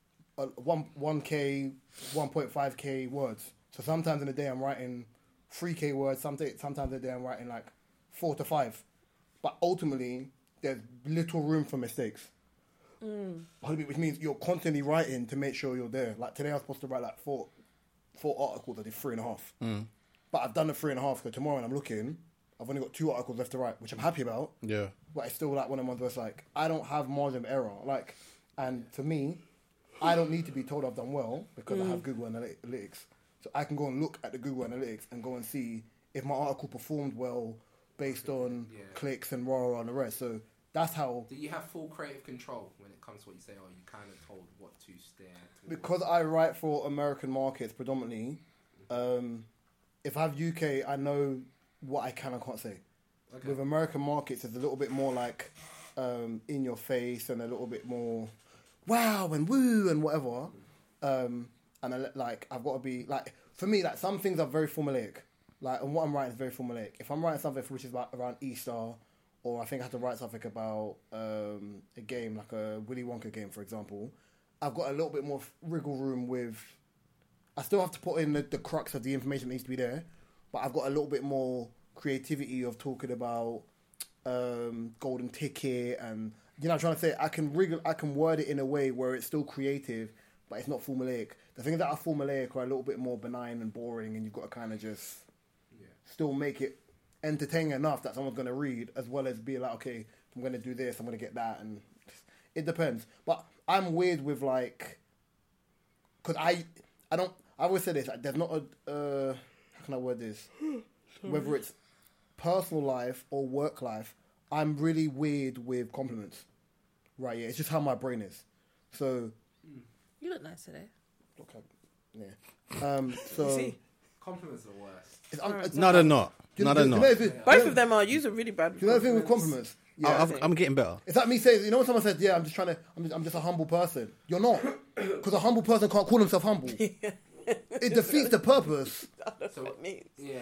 1K, 1.5K words. So sometimes in a day I'm writing 3K words. Sometimes in a day I'm writing like 4 to 5. But ultimately, there's little room for mistakes. Which means you're constantly writing to make sure you're there. Like today I was supposed to write like four articles. I did 3.5. But I've done the 3.5. So tomorrow when I'm looking, I've only got 2 articles left to write, which I'm happy about. Yeah. But it's still like one of the ones where it's like, I don't have margin of error. Like, and to me, I don't need to be told I've done well because I have Google Analytics. So I can go and look at the Google Analytics and go and see if my article performed well based on clicks and ROAR and the rest. So that's how, do you have full creative control when it comes to what you say, or you kind of told what to stare towards? because I write for American markets predominantly, if I have UK, I know what I can and can't say. Okay. With American markets, it's a little bit more like in your face and a little bit more wow and woo and whatever. I've got to be like, for me, like some things are very formulaic. Like, and what I'm writing is very formulaic. If I'm writing something which is about around Easter, or I think I have to write something about a game like a Willy Wonka game, for example, I've got a little bit more wriggle room with. I still have to put in the crux of the information that needs to be there, but I've got a little bit more creativity of talking about golden ticket and I'm trying to say I can word it in a way where it's still creative, but it's not formulaic. The things that are formulaic are a little bit more benign and boring, and you've got to kind of just still make it entertaining enough that someone's going to read, as well as be like, okay, I'm going to do this, I'm going to get that, and it depends. But I'm weird with because I always say this, there's not how can I word this? Whether it's personal life or work life, I'm really weird with compliments. Right, yeah, it's just how my brain is. So You look nice today. okay, yeah. So See? Compliments are the worst. No, they're not. No, they're not. Both of them are. You're really bad. You know the thing with compliments? Yeah. I'm getting better. It's like me saying, when someone says, yeah, I'm just a humble person. You're not. Because a humble person can't call himself humble. It defeats the purpose. That's what it means. Yeah.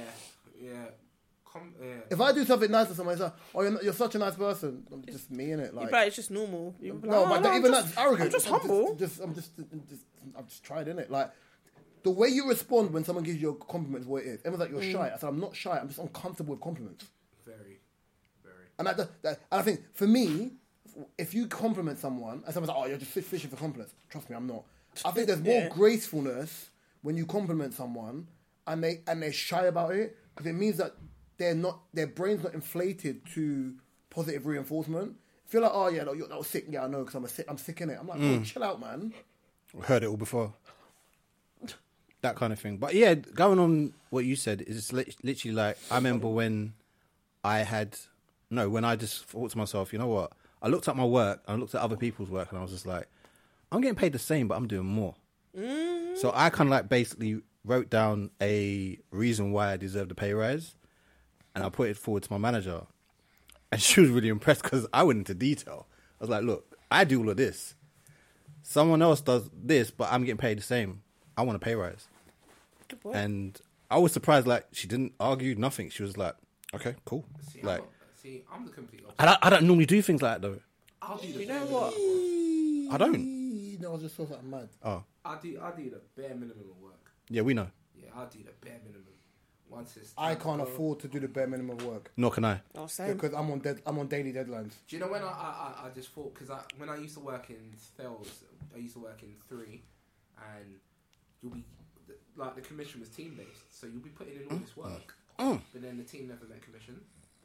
If I do something nice to someone, it's like, oh, you're such a nice person. I'm just me, innit? Like, But it's just normal. You're like, no, oh, but no, even I'm that's arrogant. I'm just humble. I'm just tried, innit? Like, the way you respond when someone gives you a compliment is what it is. Everyone's like, you're shy. I said, I'm not shy. I'm just uncomfortable with compliments. Very. And I think, for me, if you compliment someone, and someone's like, oh, you're just fishing for compliments. Trust me, I'm not. I think there's more gracefulness when you compliment someone and they're shy about it, because it means that their brain's not inflated to positive reinforcement. If you're like, oh yeah, that was sick. Yeah, I know, because I'm sick in it. I'm like, oh, chill out, man. Heard it all before. That kind of thing. But yeah, going on what you said, is literally like, I remember when I just thought to myself, you know what? I looked at my work, and I looked at other people's work, and I was just like, I'm getting paid the same, but I'm doing more. Mm-hmm. So I kind of like basically wrote down a reason why I deserved a pay rise, and I put it forward to my manager. And she was really impressed because I went into detail. I was like, look, I do all of this. Someone else does this, but I'm getting paid the same. I want a pay rise. And I was surprised, like, she didn't argue, nothing. She was like, okay, cool. I'm the complete opposite. I don't normally do things like that, though. I'll do You know what? I don't. No, I just thought that mad. Oh. I do the bare minimum of work. Yeah, we know. Yeah, I'll do the bare minimum. Once it's I can't afford to do the bare minimum of work. Nor can I. Oh, same. Because I'm on daily deadlines. Do you know when I just thought, because when I used to work in sales, I used to work in 3, and you'll be, like, the commission was team based, so you'll be putting in all this work, but then the team never met commission.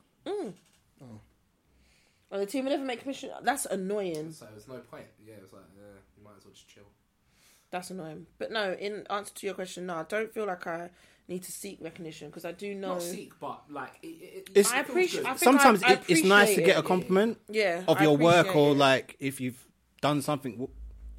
Well, the team will never make commission. That's annoying. So there's no point. Yeah, it was like, you might as well just chill. That's annoying. But no, in answer to your question, no, I don't feel like I need to seek recognition, because I do know. Not seek, but like I appreciate. I think sometimes I it's nice to appreciate get a it. compliment Yeah, of I your work, appreciate or it. like if you've done something.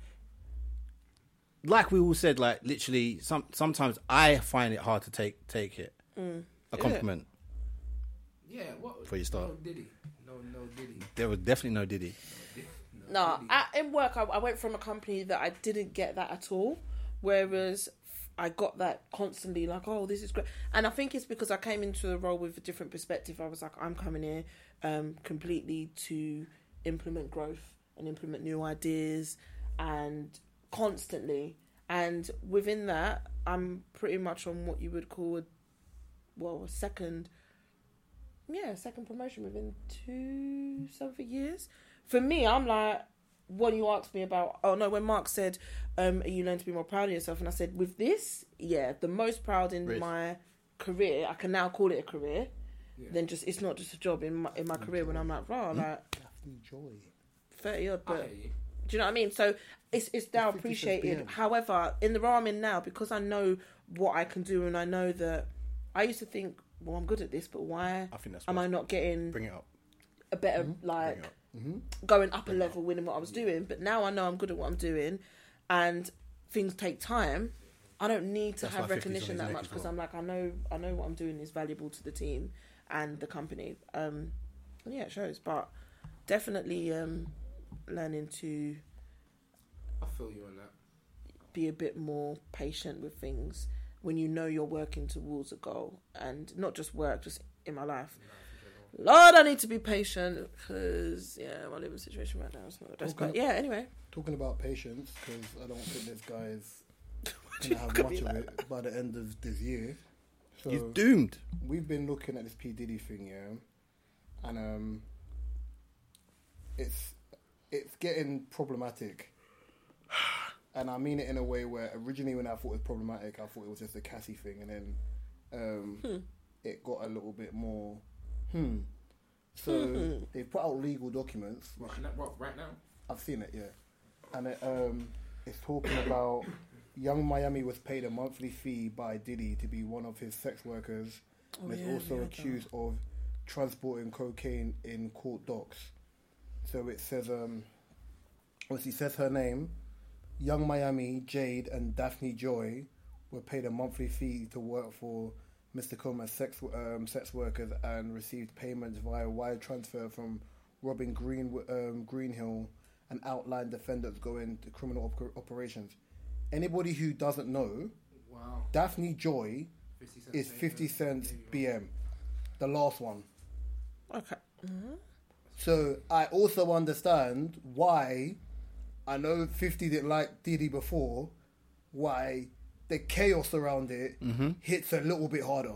Like we all said, like literally, sometimes I find it hard to take it. A compliment. Yeah, what For your start. No Diddy. No Diddy. There was definitely no Diddy. No, in work, I went from a company that I didn't get that at all, whereas I got that constantly, like, oh, this is great. And I think it's because I came into the role with a different perspective. I was like, I'm coming here completely to implement growth and implement new ideas, and constantly. And within that, I'm pretty much on what you would call a second promotion within 2 something years. For me, I'm like, when you asked me about, when Mark said, are you learning to be more proud of yourself? And I said, with this, yeah, the most proud in my career, I can now call it a career, then just, it's not just a job in my career, when I'm like, like, Daphne Joy. 30 odd, but do you know what I mean? So it's now appreciated. However, in the role I'm in now, because I know what I can do, and I know that I used to think, well, I'm good at this, but why am I not getting Bring it up. a better, going up a level in what I was doing? But now I know I'm good at what I'm doing, and things take time. I don't need to have recognition that much, because I'm like, I know what I'm doing is valuable to the team and the company. And yeah, it shows. But definitely learning to I feel you on that. be a bit more patient with things when you know you're working towards a goal, and not just work, just in my life. Lord, I need to be patient, because my living situation right now is not the best. But yeah, anyway, Talking about patience, because I don't think this guy is going to have much of it by the end of this year. So He's doomed. we've been looking at this P Diddy thing, yeah, and it's getting problematic. And I mean it in a way where originally when I thought it was problematic, I thought it was just a Cassie thing, and then it got a little bit more. So they've put out legal documents. Right now? I've seen it, yeah, and it's talking about Young Miami was paid a monthly fee by Diddy to be one of his sex workers, and is also accused of transporting cocaine in court docks. So it says, obviously says her name. Young Miami, Jade, and Daphne Joy were paid a monthly fee to work for Mr. Combs as sex workers and received payments via wire transfer from Robin Greenhill and outlined defendants going to criminal operations. Anybody who doesn't know, Wow. Daphne Joy 50 cents is 50 cents BM, the last one. Okay. So I also understand why. I know 50 didn't like Diddy before, why the chaos around it hits a little bit harder.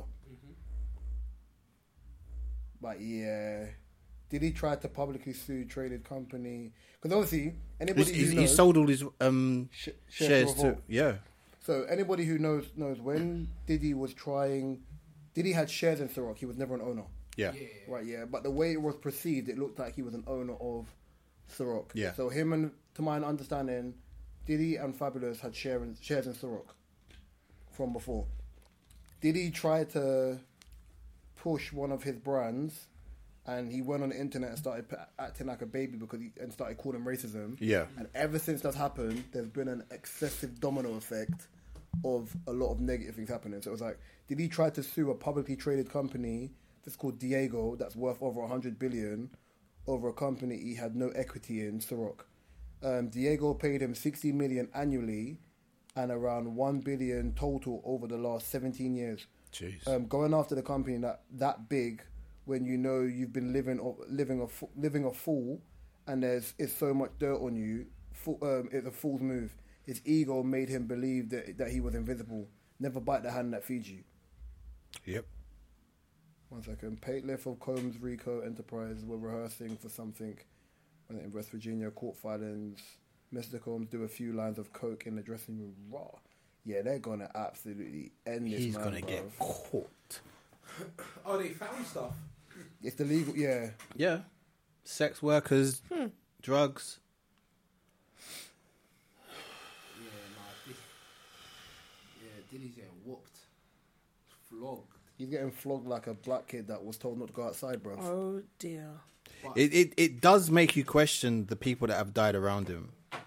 But yeah, Diddy tried to publicly sue traded company because obviously anybody who He knows sold all his to shares to Revolt. yeah. So anybody who knows when Diddy was trying, Diddy had shares in Ciroc. He was never an owner. Yeah. Right, yeah. But the way it was perceived, it looked like he was an owner of Ciroc. Yeah. So him and, to my understanding, Diddy and Fabulous had shares in Ciroc from before. Diddy tried to push one of his brands, and he went on the internet and started acting like a baby and started calling racism. Yeah. And ever since that's happened, there's been an excessive domino effect of a lot of negative things happening. So it was like, Diddy tried to sue a publicly traded company that's called Diego, that's worth over 100 billion, over a company he had no equity in, Ciroc. Diego paid him 60 million annually and around 1 billion total over the last 17 years. Jeez. Going after the company that big when you know you've been living a fool and there's so much dirt on you, it's a fool's move. His ego made him believe that he was invisible. Never bite the hand that feeds you. Yep. 1 second. Paitliff of Combs Rico Enterprise were rehearsing for something in West Virginia. Court filings. Mr. Combs do a few lines of coke in the dressing room. Raw. Yeah, they're gonna absolutely end this. He's man, gonna bruv. get caught. Oh, they found stuff. It's the legal. Yeah. Yeah. Sex workers, drugs. Diddy's getting whooped, flogged. He's getting flogged like a black kid that was told not to go outside, bro. Oh dear. It does make you question the people that have died around him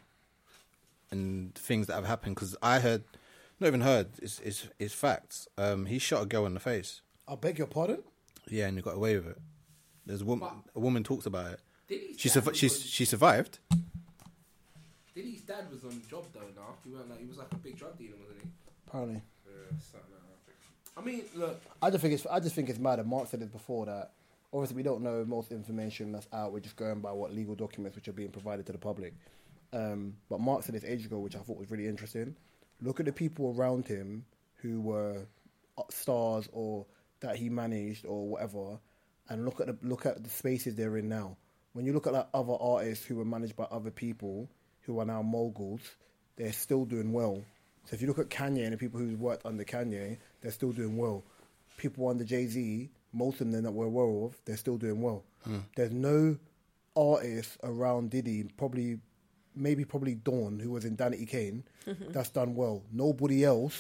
and things that have happened. Because I heard, not even heard, it's facts. He shot a girl in the face. I beg your pardon? Yeah, and he got away with it. There's a woman talks about it. Diddy's She dad was she survived. Diddy's dad was on the job though. Now he was like a big drug dealer, wasn't he? Apparently. Something like that. I mean, look. I just think it's mad. And Mark said this before that obviously we don't know most information that's out. We're just going by what legal documents which are being provided to the public. But Mark said this ages ago, which I thought was really interesting. Look at the people around him who were stars or that he managed or whatever, and look at the spaces they're in now. When you look at like other artists who were managed by other people who are now moguls, they're still doing well. So if you look at Kanye and the people who've worked under Kanye, they're still doing well. People under Jay-Z, most of them that we're aware of, they're still doing well. There's no artist around Diddy, probably Dawn, who was in Danity Kane, that's done well. Nobody else,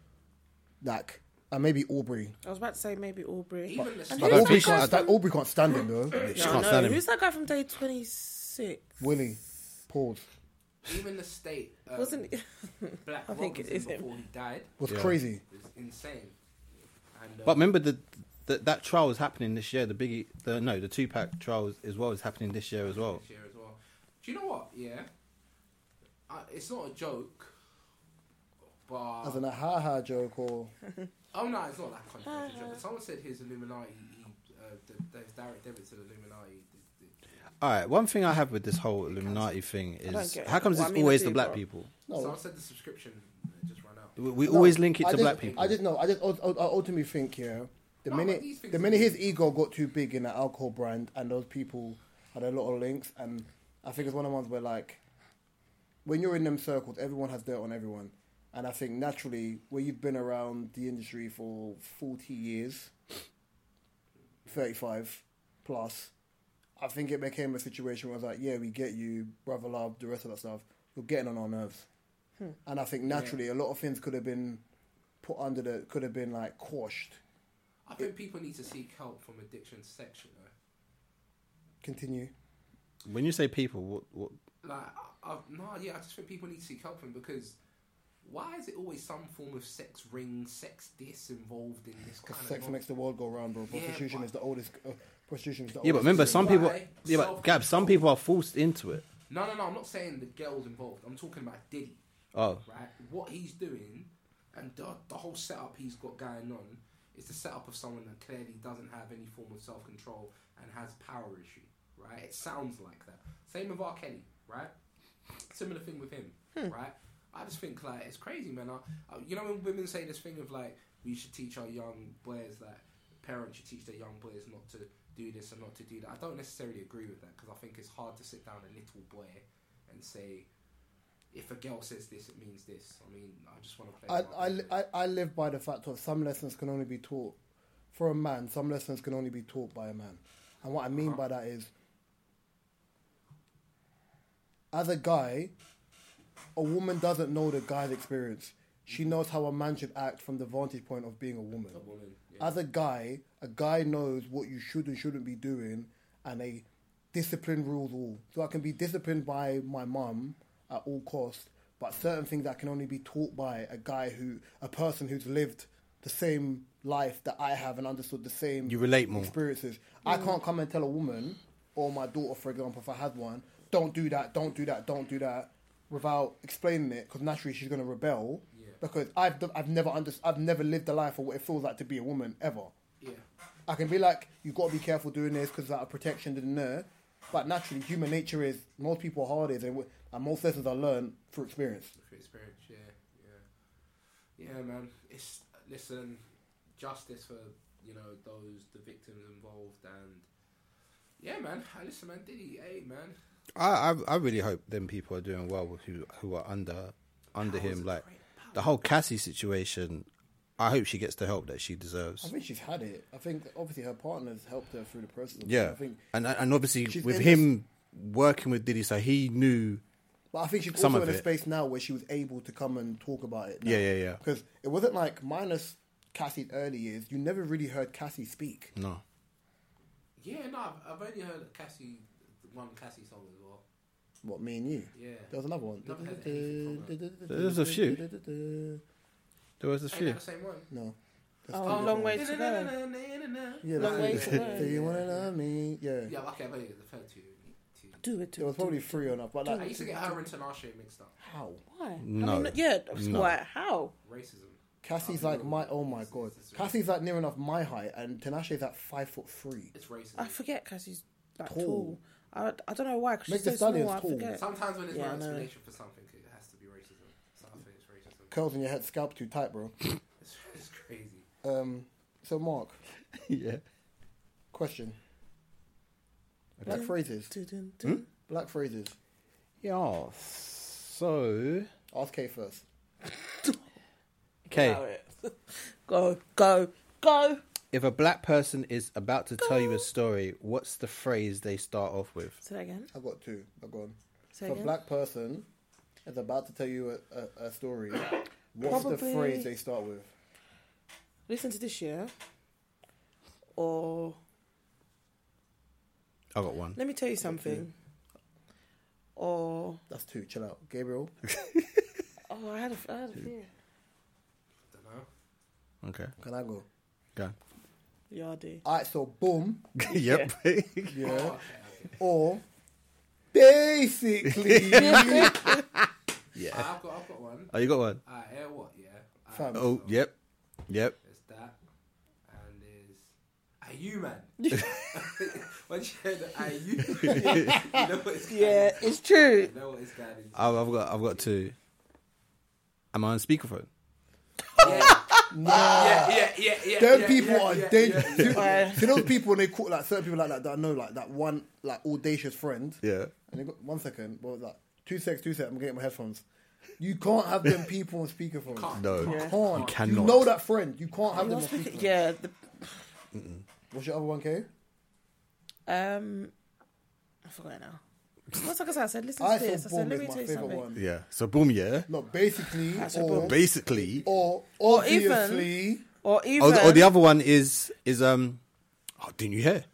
like, and maybe Aubrey. I was about to say maybe Aubrey. Even the And But who's Aubrey that guy Aubrey can't stand him, though. She from- can't no, stand him. who's that guy from Day 26? Willie, pause. Even the state Wasn't it? Black I think Robinson it is him. before he died Was Yeah. crazy. was insane. And, But remember that trial is happening this year. The Tupac trial as well is happening this year as well. this year as well. Do you know what? Yeah, it's not a joke, but As in a ha-ha joke or... oh no, it's not that controversial joke. But someone said his Illuminati, there's direct debit to the Illuminati. All right. One thing I have with this whole Illuminati thing don't is get it. how comes Well, it's I mean, I always do, the black but- people? No, Someone said the subscription just ran out. We No, always link it I to just- black people. I ultimately think, yeah, the No, minute but these things the are minute his good. ego got too big in that alcohol brand, and those people had a lot of links, and I think it's one of the ones where, like, when you're in them circles, everyone has dirt on everyone, and I think naturally, where you've been around the industry for 40 years, 35 plus, I think it became a situation where it's like, yeah, we get you, brother love, the rest of that stuff. You're getting on our nerves. And I think naturally a lot of things could have been put could have been like quashed. I think people need to seek help from addiction section. Continue. When you say people, what? Like, I just think people need to seek help from, because why is it always some form of sex ring, sex dis involved in this kind of Sex makes the world go round, bro. Prostitution is the oldest. Prostitution is the Yeah, but oldest. remember, some people. Why? Yeah, but Gab, some people are forced into it. No, I'm not saying the girl's involved. I'm talking about Diddy, Oh, right? What he's doing and the whole setup he's got going on is the setup of someone that clearly doesn't have any form of self-control and has power issue, right? It sounds like that. Same with R. Kelly, right? Similar thing with him, right? I just think, like, it's crazy, man. You know when women say this thing of, like, we should teach our young boys, like, parents should teach their young boys not to do this and not to do that. I don't necessarily agree with that, because I think it's hard to sit down a little boy and say, if a girl says this, it means this. I mean, I just want to play. I live by the fact of some lessons can only be taught for a man. Some lessons can only be taught by a man. And what I mean by that is, as a guy, a woman doesn't know the guy's experience. She knows how a man should act from the vantage point of being a woman. As a guy knows what you should and shouldn't be doing, and a discipline rules all. So I can be disciplined by my mum at all costs, but certain things that can only be taught by a person who's lived the same life that I have and understood the same You relate more. experiences. I can't come and tell a woman, or my daughter, for example, if I had one, don't do that, don't do that, don't do that, without explaining it, because naturally she's going to rebel. Because I've never lived a life of what it feels like to be a woman ever. Yeah. I can be like, you've got to be careful doing this because out of protection, but naturally, human nature is most people are hard, and most lessons are learned through experience. Through experience, yeah, man. Listen, justice for the victims involved, and yeah, man. Listen, man, Diddy, hey, man. I really hope them people are doing well who are under him. Like the whole Cassie situation, I hope she gets the help that she deserves. I think she's had it. I think obviously her partners helped her through the process. Yeah, I think, and obviously she's with in him working with Diddy, so he knew. but I think she's Some also of in a it. space now where she was able to come and talk about it. Now. Yeah. Because it wasn't like, minus Cassie's early years, you never really heard Cassie speak. No, Yeah, no, I've only heard one Cassie song as well. What, me and you? Yeah. There was another one. Never heard anything from There's a few. There was a Ain't few. that the same one? No. Oh, long way to go. Yeah, Long way to go. Do you want to love me? Yeah. Yeah, okay, I've only heard two. Do it. There was probably three on that, but I like, used to get her and Tinashe mixed up. how? Why? No. I mean, yeah. No. Why? How? Racism. Cassie's like oh my god. Cassie's like near enough my height, and Tinashe's at 5'3". It's racism. I forget Cassie's like Tall. tall. I don't know why. Cause Make she's the so Stallions small. I tall. forget. Sometimes when there's Yeah, no I know. explanation for something, it has to be racism. So I think it's racism. Curls in your head, scalp too tight, bro. It's crazy. So Mark, Yeah. question. Black phrases. Dun, dun. Black phrases. Yeah. So. Ask K first. Okay. Allow it. Go. If a black person is about to tell you a story, what's the phrase they start off with? Say that again. I got two. I got one. Say If a again. black person is about to tell you a story, what's the Probably- phrase they start with? Listen to this, yeah. Or I got one. let me tell you something. Or That's two. Chill out. Gabriel. I had a fear. Don't know. Okay. Can I go? Go. Yardie. Alright, so boom. Yep. Yeah. Okay. Or basically. Yeah. I've got one. Oh, you got one? Air what? Yeah. Fam. Oh, yep. There's that, and there's you man. When you hear the you know what it's Yeah, it's true. You know what it's going into. I've got two. Am I on speakerphone? Yeah. Them people are dangerous. Yeah. See those people when they call like certain people like that I know like that one like audacious friend. Yeah. And they got 1 second. What was that? 2 seconds. I'm getting my headphones. You can't have them people on speakerphone. No. You Yeah. can't. You cannot. You know that friend. You can't have them on speakerphone. Yeah. What's your other one, K? I forgot it now. What's like I said? I said, listen I to this. I saw said, Boom let me is tell my you favorite something. one. Yeah. So boom, yeah. No, basically, That's a or boom. Basically. or Or even- obviously. Or even Or the other one is oh, didn't you hear?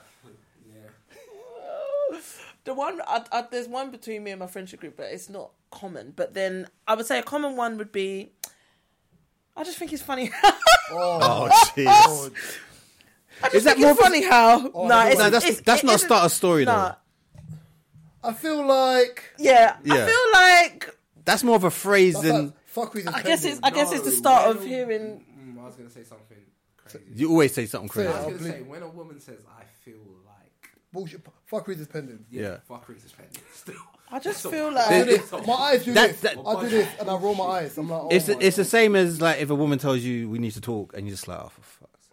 the one. There's one between me and my friendship group, but it's not common. But then I would say a common one would be. I just think it's funny. Oh, jeez. Oh, I just Is that think it's more- funny how. Oh, no, no, it's, that's it's, not a isn't- start a story Nah, though. I feel like yeah, Yeah. I feel like. That's more of a phrase that's than like fuckeries is I guess it's. pending. I guess it's the No, start when of a- hearing. I was gonna say something crazy. you always say something Say crazy. it. I was I'll gonna bleep. say when a woman says "I feel like," bullshit. Fuckeries is pending. Yeah. fuckeries is pending. Still, I just So- feel I like. do this. My eyes do That- this. that- I do this, and I roll my eyes. I'm like, oh It's my it's the God. same as like if a woman tells you we need to talk and you're just like, oh for fuck's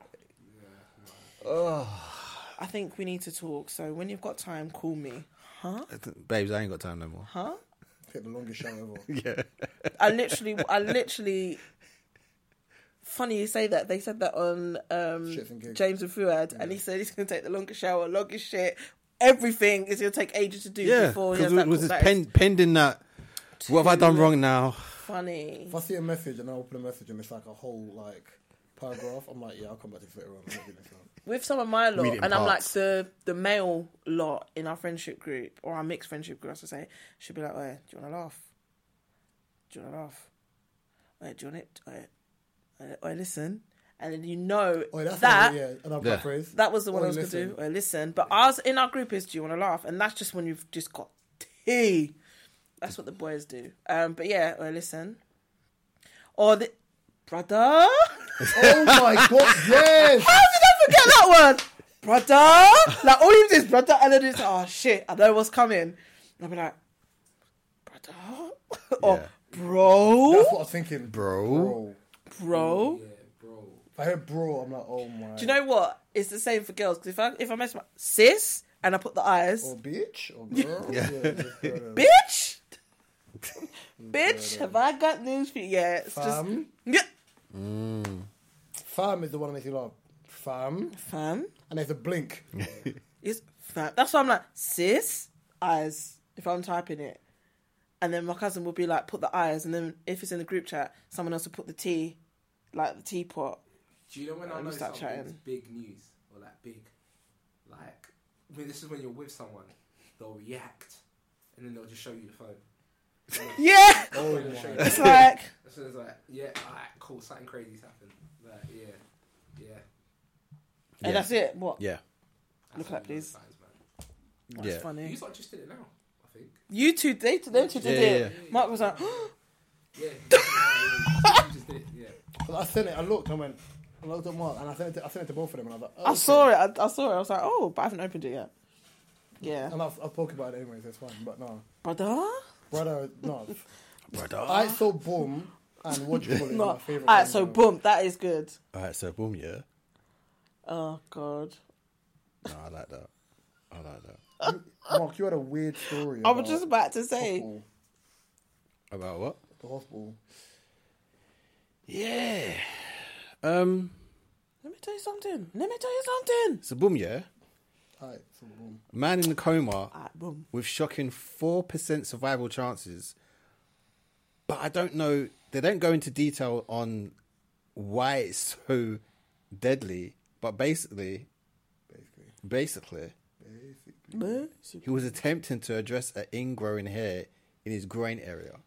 sake. I think we need to talk. So when you've got time, call me. Huh? Babes, I ain't got time no more. Huh? Take the longest shower ever. Yeah. I literally. Funny you say that. They said that on Shits and gigs. James and Fuad, and he said he's going to take the longest shower, longest shit. Everything is going to take ages to do Yeah. before he has Because that. it was this that is pending that. What have I done wrong now? funny. If I see a message and I open a message and it's like a whole like paragraph, I'm like, yeah, I'll come back to this later on. I'm not doing this now. With some of my lot, Read it in and I'm like parts. the male lot in our friendship group or our mixed friendship group, I should say, should be like, "Oi, do you want to laugh? Do you want to laugh? Oi, do you want it? Oi, listen." And then you know Oh, that's that yeah, another Yeah. phrase. that was the one Oi, I was going to listen. do. Oi, listen. But ours in our group is, "Do you want to laugh?" And that's just when you've just got tea. That's what the boys do. But yeah, oi, listen. Or the brother. Oh my God, yes! How did I forget that one? Brother. Like, all you do is brother, and then it's, oh, shit, I know what's coming. And I'll be like, brother? Or, Yeah. bro? That's what I was thinking. Bro. Bro? yeah, bro. If I hear bro, I'm like, oh my. Do you know what? It's the same for girls. Because if I mess my sis, and I put the eyes, Or bitch, or girl. Yeah. just go there. bitch? Bitch, have I got news for you? Yeah, it's just... Fam. Yeah. Fam is the one that makes you laugh. Fam. Fam? And there's a blink. It's fam. That's why I'm like, sis, eyes, if I'm typing it. And then my cousin will be like, put the eyes. And then if it's in the group chat, someone else will put the tea, like the teapot. Do you know when I we know start something's chatting. big news or like big, like when this is when you're with someone, they'll react and then they'll just show you the phone. Yeah! Oh They'll show you my. the It's phone. like, As soon as like, yeah, alright, cool, something crazy's happened. Like, yeah. and that's it. What? Yeah. Look at these. Signs, man. That's Yeah. funny. You lot just did it now, I think. You two, them two did Yeah, it. yeah. Mark was like, Yeah. You just did it, yeah. 'Cause I sent it, I looked at Mark, and I sent it to both of them, and I was like, oh, I saw it. I saw it. I was like, oh, but I haven't opened it yet. Yeah. And I've spoken about it anyways, it's fine, but no. Brother? Brother, no. Brother. I saw Boom, and what do you call it? No. My favourite. Alright, one, so bro. boom, that is good. Alright, so boom, yeah. Oh, God. No, I like that. I like that. Mark, you had a weird story. I was just about to say. hospital, About what? the hospital. Yeah. Let me tell you something. So boom, yeah. Alright, so Boom. Man in the coma Alright, boom. with shocking 4% survival chances. But I don't know, they don't go into detail on why it's so deadly. But basically, he was attempting to address an ingrowing hair in his groin area.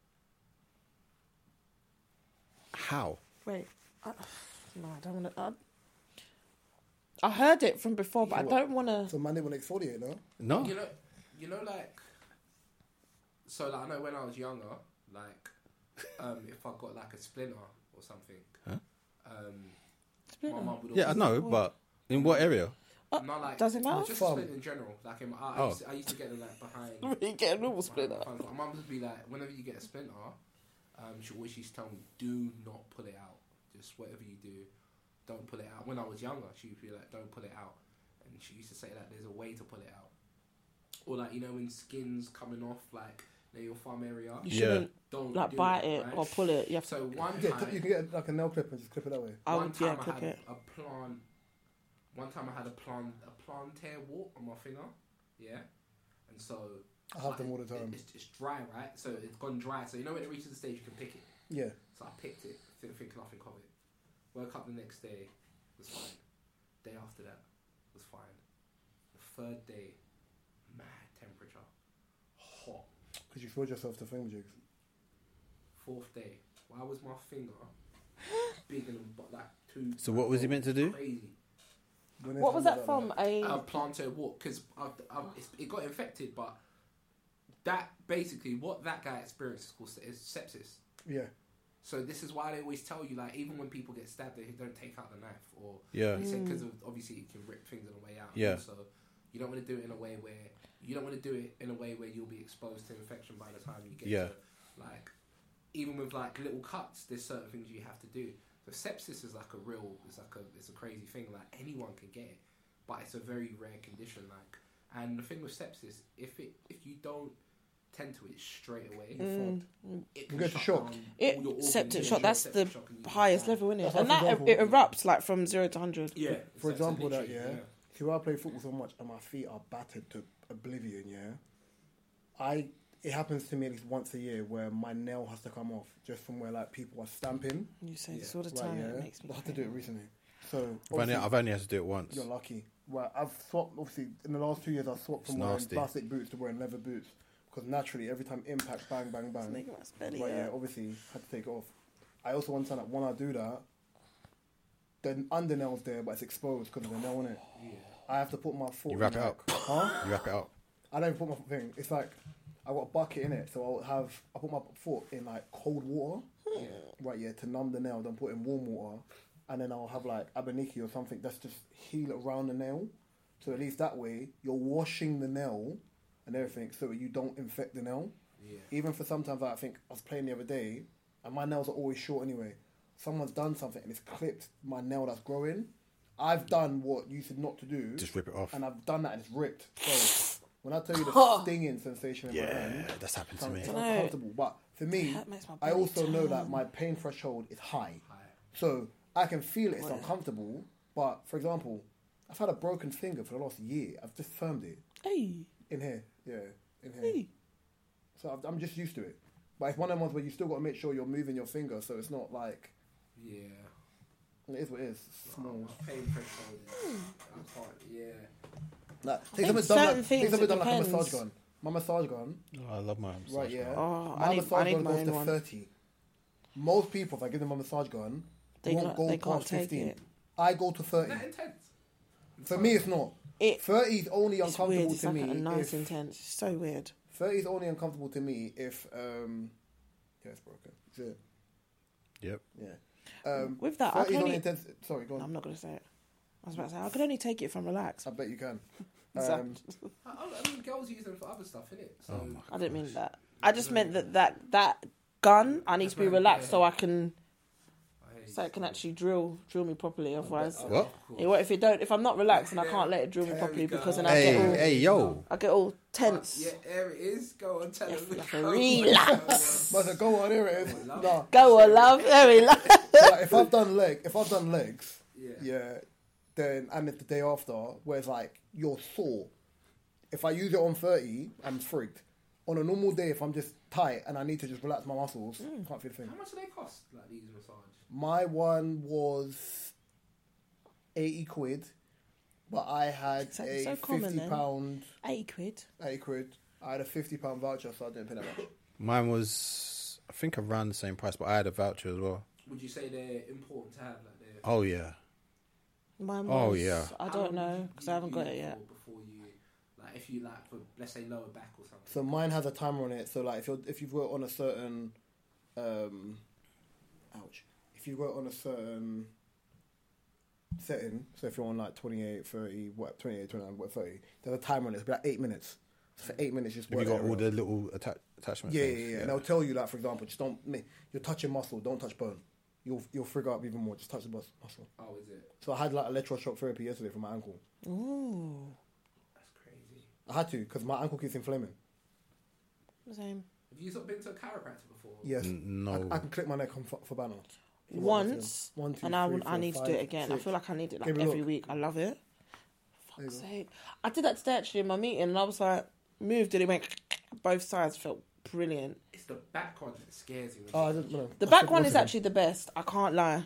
How? Wait. No, I don't want to. I heard it from before, but I don't want to. So man, they want to exfoliate, no? No. You know, like, so like I know when I was younger, like, if I got like a splinter or something, my mum would. Yeah, I always- know, but in what area? Not like Does it matter? Just Farm. splinter in general. Like, I used to get them like behind. You get a normal splinter. My mum would be like, whenever you get a splinter, She always used to tell me, do not pull it out. Just whatever you do, don't pull it out. When I was younger, she would be like, don't pull it out. And she used to say that there's a way to pull it out. Or like, you know, when skin's coming off, like near your thumb area, You shouldn't don't like do bite it right? or pull it. You have to. So one Yeah, time, you can get like a nail clip and just clip it that way. I one would, time clip I had it. a plant. One time I had a plantar wart on my finger. Yeah, and so I have them all the time. It's dry, right? So it's gone dry. So you know when it reaches the stage, you can pick it. Yeah. So I picked it, didn't think nothing of it. Woke up the next day, was fine. Day after that, was fine. The third day, mad temperature, hot. Because you exposed yourself to thingamajiggs. Fourth day, why was my finger bigger than like two? So what was he meant to do? Crazy. When What it's was like that from? A Plantar wart, because it got infected, but that basically what that guy experienced is called sepsis. Yeah. So this is why they always tell you, like, even when people get stabbed, they don't take out the knife, or Yeah. they say because obviously it can rip things on the way out. Yeah. So you don't want to do it in a way where you'll be exposed to infection by the time you get Yeah. to, like, even with like little cuts, there's certain things you have to do. So sepsis is like it's a crazy thing. Like anyone can get it, but it's a very rare condition. Like, and the thing with sepsis, if you don't tend to it straight away, it can You get shut shocked. down it all your organs. septic Yeah, shock. you That's get the septic shock and you highest die. level, isn't it? That's And like, that for it example- erupts like from 0 to 100. Yeah. For example, that, literally, yeah. See, when I play football so much and my feet are battered to oblivion, yeah. It happens to me at least once a year where my nail has to come off just from where like people are stamping. You say this Yeah. all the Right, time. yeah. It makes me. I had to do it recently. So I've only had to do it once. you're lucky. Well, I've swapped. Obviously, in the last 2 years, I've swapped from It's wearing nasty. plastic boots to wearing leather boots because naturally, every time impact, bang, bang, bang. Making my belly Right, yeah. hurt. Obviously, had to take it off. I also understand that when I do that, the undernail's there, but it's exposed because of the nail in it. Yeah. I have to put my foot. You wrap in it like- up. Huh? You wrap it up. I don't even put my thing. It's like I got a bucket in it, so I put my foot in like cold water, right? Yeah, to numb the nail. Then put in warm water, and then I'll have like Abaniki or something that's just heal it around the nail. So at least that way you're washing the nail and everything, so you don't infect the nail. Yeah. Even for sometimes, like, I think I was playing the other day, and my nails are always short anyway. Someone's done something and it's clipped my nail that's growing. I've done what you said not to do. Just rip it off. And I've done that and it's ripped. So when I tell you the stinging sensation in my hand, Yeah, that's happened to me. it's Dunno. uncomfortable. But for me, That makes my I belly also know that turn. my pain threshold is high. High. So I can feel it's uncomfortable. But for example, I've had a broken finger for the last year. I've just firmed it Hey, in here. Yeah, in here. hey. So I'm just used to it. But it's one of the ones where you still got to make sure you're moving your finger, so it's not like Yeah. it is what it is. Small. My pain threshold is, I can't, yeah. Like, think take something certain done like, things, take something it done like a depends. massage gun. My massage gun, Oh, I love my massage right? Yeah. gun. Oh, my I need massage gun my goes own to one. 30. Most people, if I give them a massage gun, They won't can't- go they can't past take 15. it. I go to 30. That intense. For me, it's not. It- 30 is only It's weird. uncomfortable It's to like me. a nice if, intense. It's so weird. 30 is only uncomfortable to me if yeah, it's broken. Is it? Yep. Yeah. With that, I 30 is can only only. intense. Sorry, go on. I'm not gonna say it. I was about to say I could only take it if I'm relaxed. I bet you can. Exactly. I mean, girls use them for other stuff, innit? So, I didn't mean that. I just meant that gun. I need to be relaxed so I can. So it can actually drill me properly. Otherwise, What? yeah, what if it don't? If I'm not relaxed and I can't let it drill me properly because then Hey, yo. I get all tense. Yeah, there it is. Go on, tell You them. have to relax. But go on, here it is. Nah. Go on, love. Very relax. Like, if I've done legs, Yeah. then and it's the day after, where it's like you're sore. If I use it on 30, I'm freaked. On a normal day, if I'm just tight and I need to just relax my muscles, can't feel a thing. How much do they cost, like these massage? My one was 80 quid, but I had Is that a so common then? £50, £80. 80 quid. I had a £50 voucher, so I didn't pay that much. Mine was, I think, around the same price, but I had a voucher as well. Would you say they're important to have? Like they're, Oh, yeah. Mine Oh, was, yeah. I How don't long know would because I haven't got it yet. Before you, like, if you like, for, let's say lower back or something. So mine has a timer on it. So like if you've got on a certain, if you've got on a certain setting, so if you're on like 28, 30, 28, 29, 30, there's a timer on it. It's about 8 minutes. For 8 minutes, just Have work you got that all area. the little attachments? Yeah, things? yeah, yeah. And they'll tell you, like, for example, just don't. You're touching muscle, don't touch bone. You'll figure out even more. Just touch the muscle. Oh, is it? So I had like electroshock therapy yesterday for my ankle. Ooh. That's crazy. I had to because my ankle keeps inflaming. Same. Have you been to a chiropractor before? Yes. No. I can click my neck for banner. Once, One, two, and I, three, I four, need to five, do it again. I 6. feel like I need it like Give it a every look. week. I love it. There you Fuck's go. sake. I did that today actually in my meeting, and I was like, moved, and it went both sides. Felt brilliant. It's the back one that scares you. Oh, I didn't know. The I back clicked one both is of them. actually the best. I can't lie.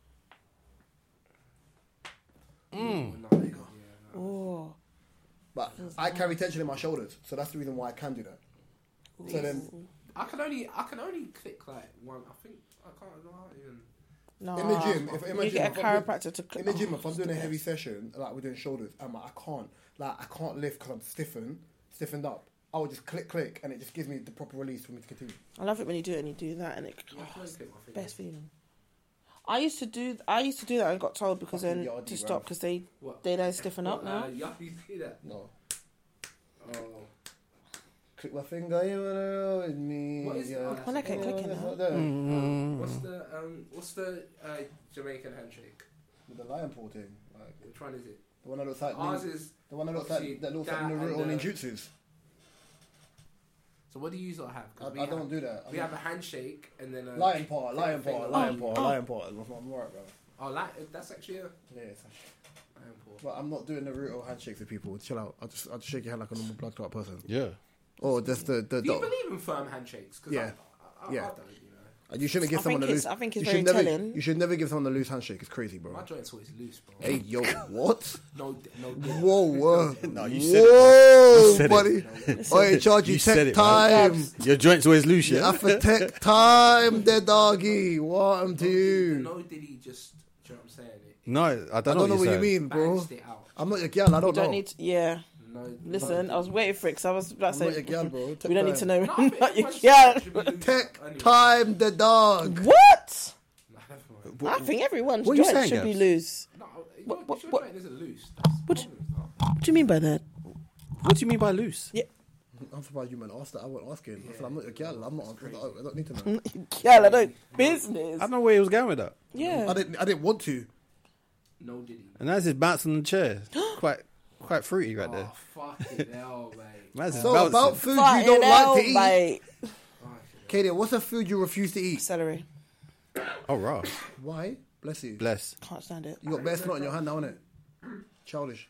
No, Oh, But I carry tension in my shoulders, so that's the reason why I can do that. So then, I can only click like one. I think I can't even. no. in the gym, You get a chiropractor to click. in the gym, Oh, if I'm it's doing the a heavy best. session, like we're doing shoulders, I can't lift because I'm stiffened up. I will just click, and it just gives me the proper release for me to continue. I love it when you do it and you do that, and it Yeah, I can only click my finger. best feeling. I used to do that and got told because Fucking then yardie, to stop bruv. because they What? don't stiffen up now. You see that? No. Oh. Click my finger, you wanna roll with me. What is- yeah. I like it clicking now. What's the Jamaican handshake? With the lion paw thing. Like, Which one is it? the one that looks like Ours is. the one that looks obviously like that Naruto and the- ninjutsus. So what do you lot have? 'Cause I don't do that. We have a handshake and then a lion paw, lion paw, finger. lion paw, lion paw. I'm alright, bro. Oh, that's actually a Yeah, it's lion paw. but I'm not doing Naruto handshakes with people. Chill out. I'll just shake your hand like a normal blood clot person. Yeah. Or just the Do you believe in firm handshakes? 'Cause Yeah. I Yeah. don't, you know. you shouldn't give I someone think a it's- loose. I think it's you very should never, telling. You should never give someone a loose handshake. It's crazy, bro. My joint's always loose, bro. Hey, yo, what? No. Whoa, whoa. No, you said it, Whoa, You said it. buddy. Oh, charge you said tech it, time. man. Your joint's always loose, You yeah? have for tech time, the doggy. What am to you? No, did he just? Do you know what I'm saying? No, I I don't don't know what what you you're saying. mean, bro. Bounced it out. I'm not your gal. I don't Don't know. need to, yeah. No. Listen, I was waiting for it because I was about to I'm not say your gal, bro. we don't need to know. No, I think Not your everyone's gal. should be loose Tech anyway. time, the dog. What? Nah, never mind. I think everyone's what are you joint saying, should be Gabs? loose. No, What- your what- joint isn't loose. That's the What- problem, though. What do you mean by that? What do you mean by loose? Yeah, I'm surprised you man asked that. I wasn't asking. I said, I'm not your gal. I'm not. I don't need to know. gal, I don't business. I don't know where he was going with that. Yeah. I didn't want to. No, did he? And that's his bounce on the chair. quite fruity right there. Oh, fucking hell, mate. Man's just So bouncing. about food you Fucking don't hell, like to eat. mate. Katie, what's a food you refuse to eat? Celery. Oh, right. Why? Bless you. Bless. Can't stand it. You got bare snot in your hand now, innit? Childish.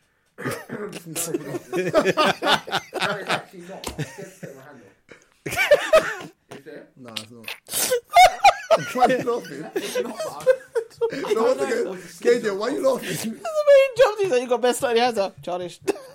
That is actually not. I'm scared to take my hand off. Is there? Nah, it's not. I'm trying to laugh, dude. It's not, but No, once again, Katie, why you laughing? That's the main job. He said you got best study hands up. Childish.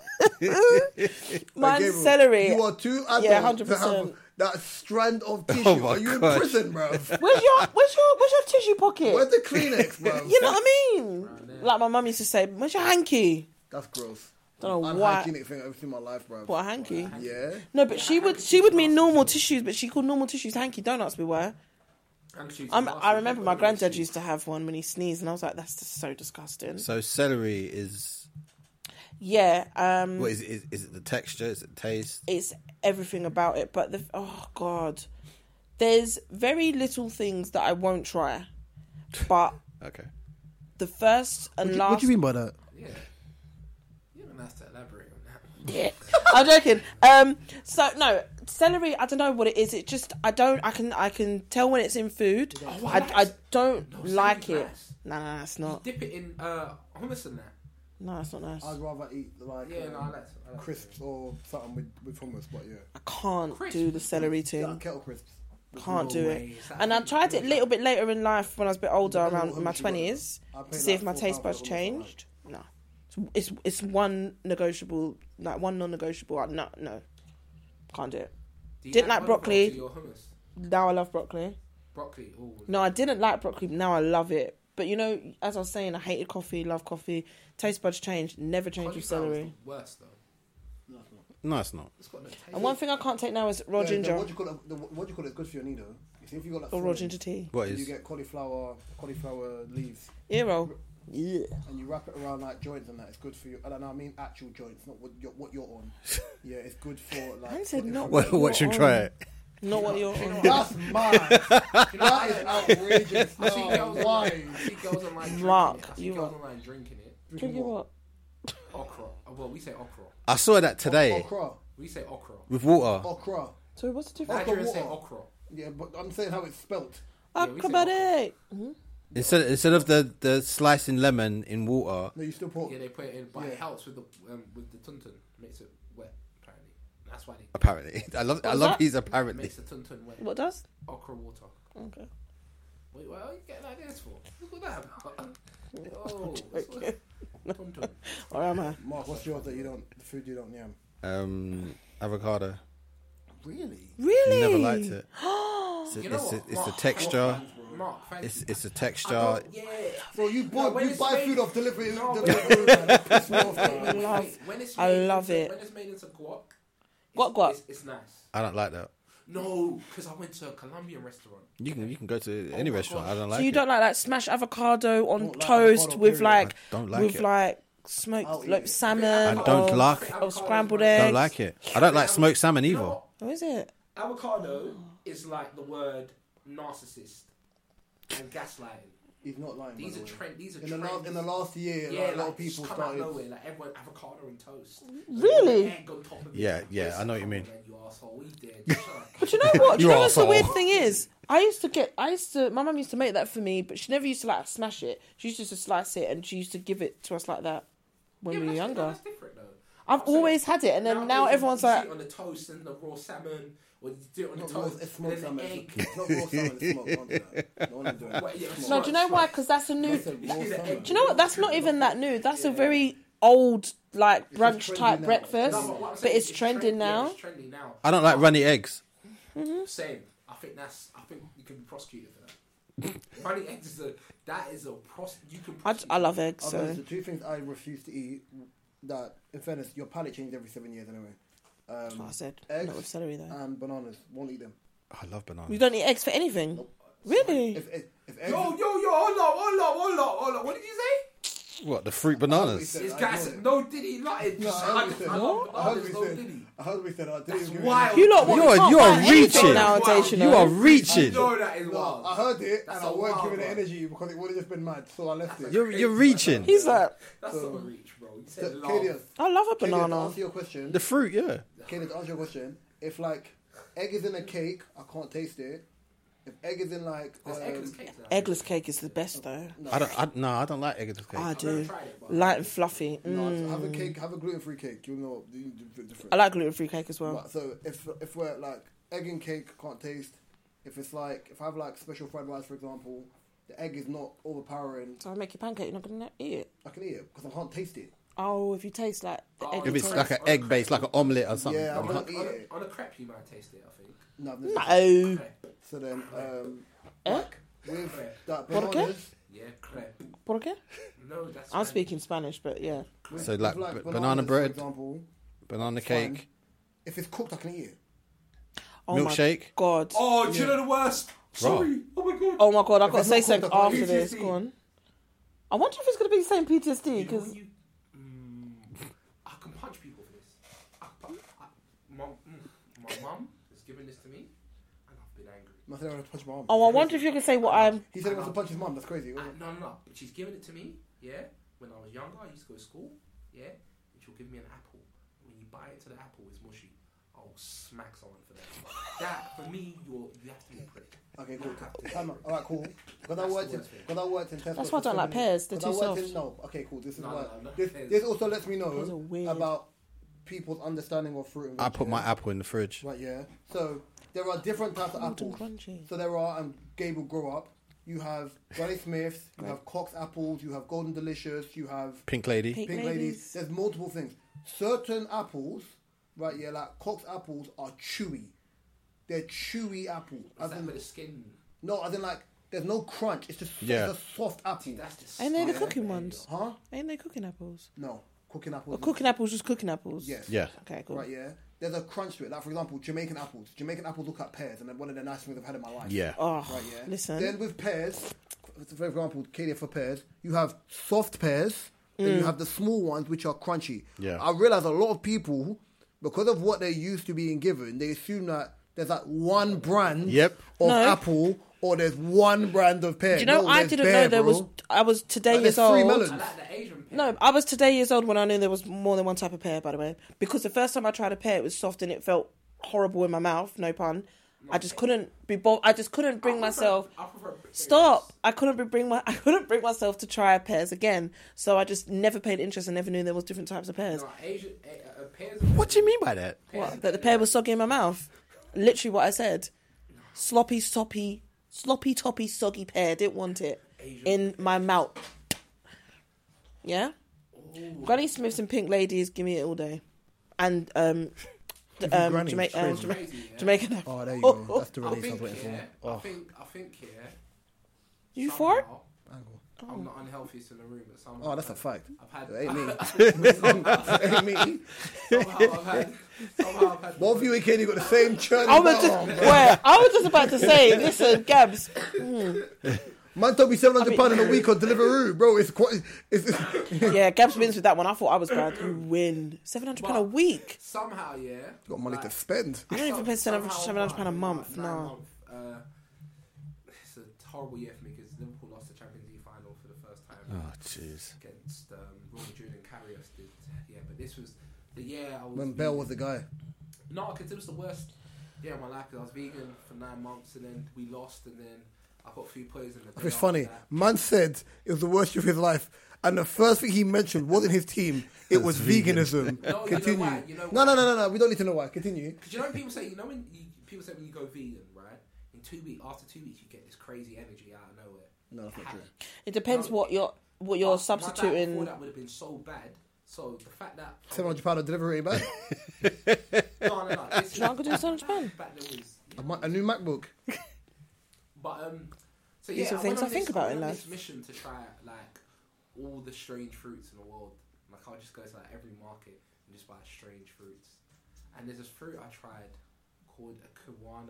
Man, Gabriel, celery. You are too adult Yeah, to 100%. have that strand of tissue. Oh my Are you gosh. in prison, bro? Where's your tissue pocket? Where's the Kleenex, bro? You know what I mean? Like my mum used to say, "Where's your hanky?" That's gross. Don't know why. Unhygienic thing I've ever seen in my life, bro. What, a hanky? Yeah. No, but she would mean normal tissues, but she called normal tissues hanky. Don't ask me why. I remember my granddad used to have one when he sneezed, and I was like, "That's just so disgusting." So celery is... Yeah, What is it? Is it the texture? Is it the taste? it's everything about it. But oh god, there's very little things that I won't try. But Okay. the first and last. What do you mean by that? Yeah. You're going to have to elaborate on that. Yeah. I'm joking. So no, celery. I don't know what it is. It just I can tell when it's in food. I don't No, like celery's it. nice. Nah, it's not. Dip it in hummus and that. No, it's not nice. I'd rather eat like Yeah, no, I like it. crisps or something with hummus, but yeah. I can't Crisp. do the celery Yeah, thing. kettle crisps. Can't do way. it. Is that And I thing? tried it a little bit later in life when I was a bit older, Depends on around what my hummus you want. 20s, I to paid see if like my £4 taste for buds hummus I changed. No, it's one negotiable, like one non-negotiable. No, can't do it. Do you Didn't add like broccoli. olive oil to your hummus? Now I love broccoli. Broccoli. Ooh. No, I didn't like broccoli. But now I love it. But you know, as I was saying, I hated coffee, love coffee. Taste buds changed. Never changed with Cauliflower's celery. the worst though. No, it's not. It's got no taste. And one thing I can't take now is raw ginger What do you call it? What do you call it? Good for your needle. You see, if you got like or raw fluid, ginger tea. What you is? get cauliflower leaves. Ear roll. Yeah. and you wrap it around like joints and that, it's good for you. And I mean actual joints, not what you're on. Yeah, it's good for like. I said not Watch him you're try on. it. Not what you're on. That's mad. That is outrageous. I see No, girls why? online. I see girls online drinking Mark, it. I see you girls are- online drinking it. Drinking what? Okra. Well, we say okra. I saw that today Okra. We say okra. with water. Okra. Sorry, what's the difference? Nigerians say water. okra. Yeah, but I'm saying how it's spelt. Yeah, we say Akabade. Instead of the slicing lemon in water, No, you still put. Yeah, they put it in, but Yeah. it helps with the tuntun. Makes it wet. Apparently, that's why they apparently. I love that? he's apparently. makes the tuntun wet. What does? Okra water. Okay. Wait, what are you getting ideas for? What's that about? Oh, tuntun. All right, man. Mark, what's yours that you don't? The food you don't yam. Avocado. Really? Really? Never liked it. You know what? It's the Mark, texture. Mark, thank you. It's the I texture. don't- yeah. So you No, when you it's buy made- food off delivery. No, delivery man. That piss me off, I man. love- When it's I made love into- it. When it's made into guac. Guac. It's nice. I don't like that. No, because I went to a Colombian restaurant. You can go to any my restaurant. God. I don't like So you it. don't like smashed avocado on Don't like toast avocado, with period. like I don't like with it. like smoked I'll eat like it. salmon I don't or, like- or scrambled eggs. Don't like it. I don't like smoked salmon You either. know what? What is it? Avocado is like the word narcissist and gaslighting. He's not lying. These by are the way. trend. These are In the trends. last year, Yeah, like, a lot like of people just come out of started. nowhere, like everyone avocado and toast. Really? Egg on top of it. Yeah, yeah, I know what you Come mean. on, man, you asshole. We did. But you know what? Do you You know what's the arsehole. weird thing is? My mum used to make that for me, but she never used to like smash it. She used to just slice it and she used to give it to us like that when we were younger. That's different though. I've I'm saying, always had it, and then now nowadays, everyone's you see like, it on the toast and the raw salmon, or you do it on the Not raw, toast it's and smoked then the salmon. egg. It's not raw salmon. It's smoked. Don't do that. No one doing that. Well, yeah, no, do you know why? Because that's a new. I said raw The salmon. egg. Do you know what? That's not even that new. That's a very old like just brunch trendy type now. breakfast, No, what I'm but saying it's is trending now. Yeah, it's trendy now. I don't like runny eggs. Same. I think you can be prosecuted for that. Runny eggs is you can. I love eggs. I'll be So honest, the two things I refuse to eat. That, in fairness, your palate changes every 7 years anyway. I said eggs not with celery though. and bananas. Won't eat them. I love bananas. You don't eat eggs for anything. Really? If eggs, Yo, hold on. What did you say? What, the fruit bananas? Said, This I guy know said it. no Diddy, nothing. No, I heard what he said. I love I heard bananas, what no he Diddy. said. I heard what he said. I didn't That's even give wild. You lot, You're- you can't you are find anything reaching. nowadays. You know. You are I reaching. know that is No, wild. I heard it That's and I a weren't wild giving it one. energy because it would have just been mad. So I left it. You're reaching. He's like, That's not a reach, bro. You So, said love. Kadia, I love a to banana. answer your question, The fruit, yeah. Kadia, to answer your question, if like egg is in a cake, I can't taste it. If egg is in like There's eggless cakes now. Eggless cake is the best though. I don't like egg cake. I I've do. never tried it, but Light and fluffy. no, have a cake, have a gluten-free cake. You'll know different. I like gluten-free cake as well. But, so if we're like egg and cake can't taste. If it's like if I have like special fried rice for example, the egg is not overpowering. So I make you pancake, you're not gonna eat it. I can eat it because I can't taste it. Oh, if you taste like the egg. If it's taste- like an egg base, like an omelette or something. Yeah, I I can't can't- eat it. on a crepe, you might taste it. I think. No, I've never- No. Crepe. So then, Eh? like with that Por qué? bananas. Yeah, crepe. ¿Por qué? No, that's. I'm Spanish. speaking Spanish, but yeah. With, So, like, with, banana bananas, bread, for example. banana fine. cake, If it's cooked, I can eat it. Oh milkshake. my god. Oh, do you know the worst? Sorry. Oh my god. Oh my god, I've got to it's say not something cooked, I can't after eat this. it. Go on. I wonder if it's going to be the same PTSD You know because when you, I can punch people for this. My mum has given this to me, and I've been angry. I said I want to punch my arm. oh, I wonder if you can say what I'm. He said he wants to punch his mum. That's crazy. No. But she's given it to me. Yeah. When I was younger, I used to go to school. Yeah. And she'll give me an apple. When you bite into the apple, it's mushy. I'll smack someone for that. That for me, you have to be a prick. Okay, cool. Time out. All right, cool. Because I worked in Tesco. That's for why I don't like 7 pears, they're 'cause too I worked soft. No, okay, cool. This is No, why. no, This, pears. this also lets me Pears are know weird. about people's understanding of fruit and I veg, put yeah? my apple in the fridge. Right, yeah. So there are different types of Cold and apples. crunchy. So there are, and Gabe will grow up. You have Granny Smiths, you have Cox apples, you have Golden Delicious, you have Pink lady. Pink Pink ladies. Ladies. There's multiple things. Certain apples, right? Yeah, like Cox apples are chewy. They're chewy apples. Is As that in, with the skin? no, as in like there's no crunch. It's just Yeah. it's a soft apple. That's just. Ain't they the cooking ones? Huh? Ain't they cooking apples? No, cooking apples. Or cooking apples, just cooking apples? Yes. Yeah. Okay, cool. Right. Yeah. There's a crunch to it. Like for example, Jamaican apples. Jamaican apples look like pears, and they're one of the nicest things I've had in my life. Yeah. Oh, Right. Yeah. listen. Then with pears, for example, KDF for pears, you have soft pears, and you have the small ones which are crunchy. Yeah. I realize a lot of people, because of what they're used to being given, they assume that there's like one brand Yep. of No. apple or there's one brand of pear. Do you know, No, I there's didn't pear, know there bro. was. I was today Like, years there's three old. melons. I like the Asian pear. No, I was today years old when I knew there was more than one type of pear, by the way. Because the first time I tried a pear, it was soft and it felt horrible in my mouth, no pun. I just couldn't be I just couldn't bring myself. I prefer pears. Stop! I couldn't bring myself to try pears again. So I just never paid interest and never knew there was different types of pears. No, Asian pears. What do you mean by that? What? That the pear was soggy in my mouth. Literally what I said. Sloppy, toppy, soggy pear. Didn't want it in my mouth. Yeah? Granny Smiths and Pink Ladies, give me it all day. And Granny, it's crazy. Jamaican. Oh, there you go. That's the I release I was think, waiting yeah, for. Oh, I think, yeah. You for it? somehow, I'm the unhealthiest in the room, but somehow. oh, that's a fact. I've had. It ain't me. It ain't me. Somehow I've had. Both of you and Kenny got the same churn. I was just about to say, listen, Gabs. Man told me £700 in a week on Deliveroo, bro. It's quite. Yeah, Gabs wins with that one. I thought I was bad. You win. £700 a week. Somehow, yeah. got money to spend. I don't even pay £700 a month. No. It's a horrible year for me because Liverpool lost the Champions League final for the first time Oh, jeez. against Ronald Jr. and Karius did. Yeah, but this was the year I was. When Bell was the guy. No, because it was the worst year of my life. 'Cause I was vegan for 9 months and then we lost and then I got food poisoning. It's funny. Man said it was the worst year of his life, and the first thing he mentioned wasn't his team. It was veganism. No, Continue. You know why? You know No. We don't need to know why. Continue. Because you know when people say, people say when you go vegan, right? In 2 weeks, after 2 weeks, you get this crazy energy out of nowhere. No, that's not true. It depends No. what you're My diet substituting. before that would have been so bad. So the fact that £700 on delivery, man. no. This Not gonna do £700. back then was A new MacBook. But so These yeah, are things I think about in I went on life. this mission to try like all the strange fruits in the world. Like I'll just go to like every market and just buy strange fruits. And there's this fruit I tried called a kiwano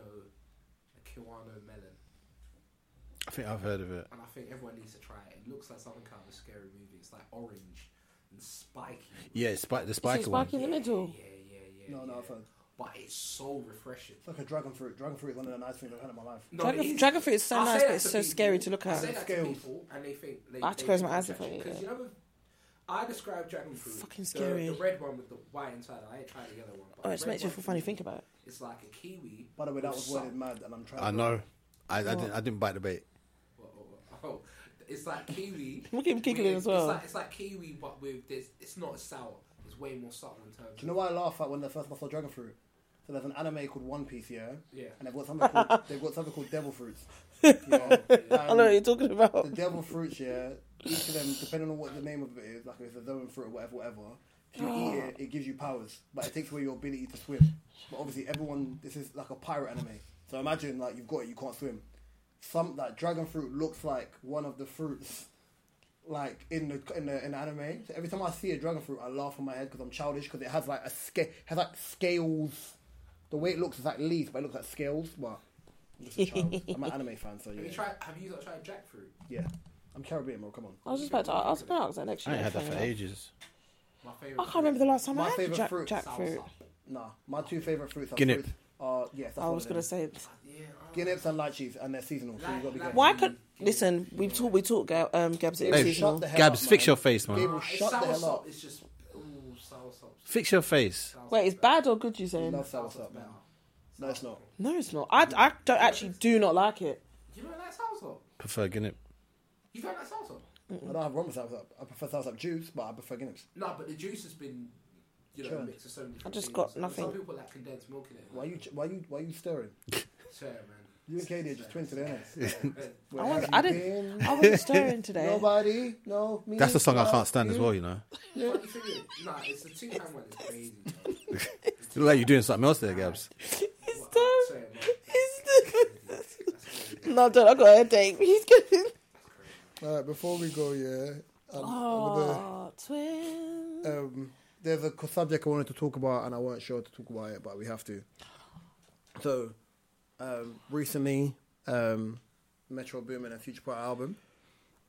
melon, I think I've heard of it. and I think everyone needs to try it. It looks like something out of a scary movie. It's like orange and spiky. Yeah, it's the Is it spiky one. spiky in the middle? Yeah. No, I've heard. But it's so refreshing. It's like a dragon fruit. Dragon fruit is one of the nice things I've had in my life. No, it is. Dragon fruit is so I nice, say but that it's to so people. scary to look I at. say that to Scales. people, and they think I have to close my eyes if I eat because it. you know, I describe dragon fruit. Fucking scary. The red one with the white inside. I ain't tried the yellow one. But Oh, the it red makes you one feel funny. for Think me, about it. It's like a kiwi. By the way, that was with worded some- mad, and I'm trying. I know. I didn't bite the bait. Oh, it's like kiwi. Look at him giggling with- as well. It's like kiwi, but with this. It's not as sour. It's way more subtle in terms. Do you know why I laugh at when the first time I saw dragon fruit? So there's an anime called One Piece, yeah, Yeah. and they've got something called devil fruits. You know? I know what you're talking The about. devil fruits, yeah, each of them, depending on what the name of it is, like if it's a zoan fruit or whatever, if you eat it, it gives you powers, but it takes away your ability to swim. But obviously, this is like a pirate anime. So imagine, like, you've got it, you can't swim. That dragon fruit looks like one of the fruits, like in the anime. So every time I see a dragon fruit, I laugh in my head because I'm childish because it has like scales. The way it looks is like leaves, but it looks like scales. But I'm just a child. I'm an anime fan, so yeah. Have you not tried jackfruit? Yeah, I'm Caribbean, bro. Come on. I was just about to ask that next I year. ain't had that for funny ages. My favorite. enough. I can't remember the last time My I had favourite fruit, jackfruit. Nah, my two favourite fruits are Guinnep. fruits. Yes, that's I was gonna say. Guineps and lychees, and they're seasonal, so you got to be careful. Why could listen? We talk. Gabs. It Hey, is seasonal. Shut the hell Gabs, up, fix man. your face, man. Gabriel, shut the hell up. It's just sour sop. Fix your face. Wait, it's bad or good? You saying? Love soursop, man. No, it's not. No, it's not. I don't actually do not like it. You don't like sour sop? Prefer Guinnep. You don't like sour sop? I don't have wrong with soursop. I prefer soursop juice, but I prefer Guineps. No, but the juice has been, Sure. mixed with so many different just things. got Some nothing. people like condensed milk in it. Why you stirring? Sorry, man. You and Katie are just twins today, innit? Where I have wasn't. you been? I wasn't stirring today. Nobody, no, me. That's the song I not can't stand as you. well, you know. Funny thing is, it's the two-hand one. It's crazy. Bro. You look like you're doing something else there, Gabs. He's What? done. Sorry, man. He's That's crazy. No, don't. I got a headache. He's getting. All right, before we go, yeah. Oh, twin. There's a subject I wanted to talk about, and I weren't sure to talk about it, but we have to. So, recently, Metro Boomin and Future put out an album.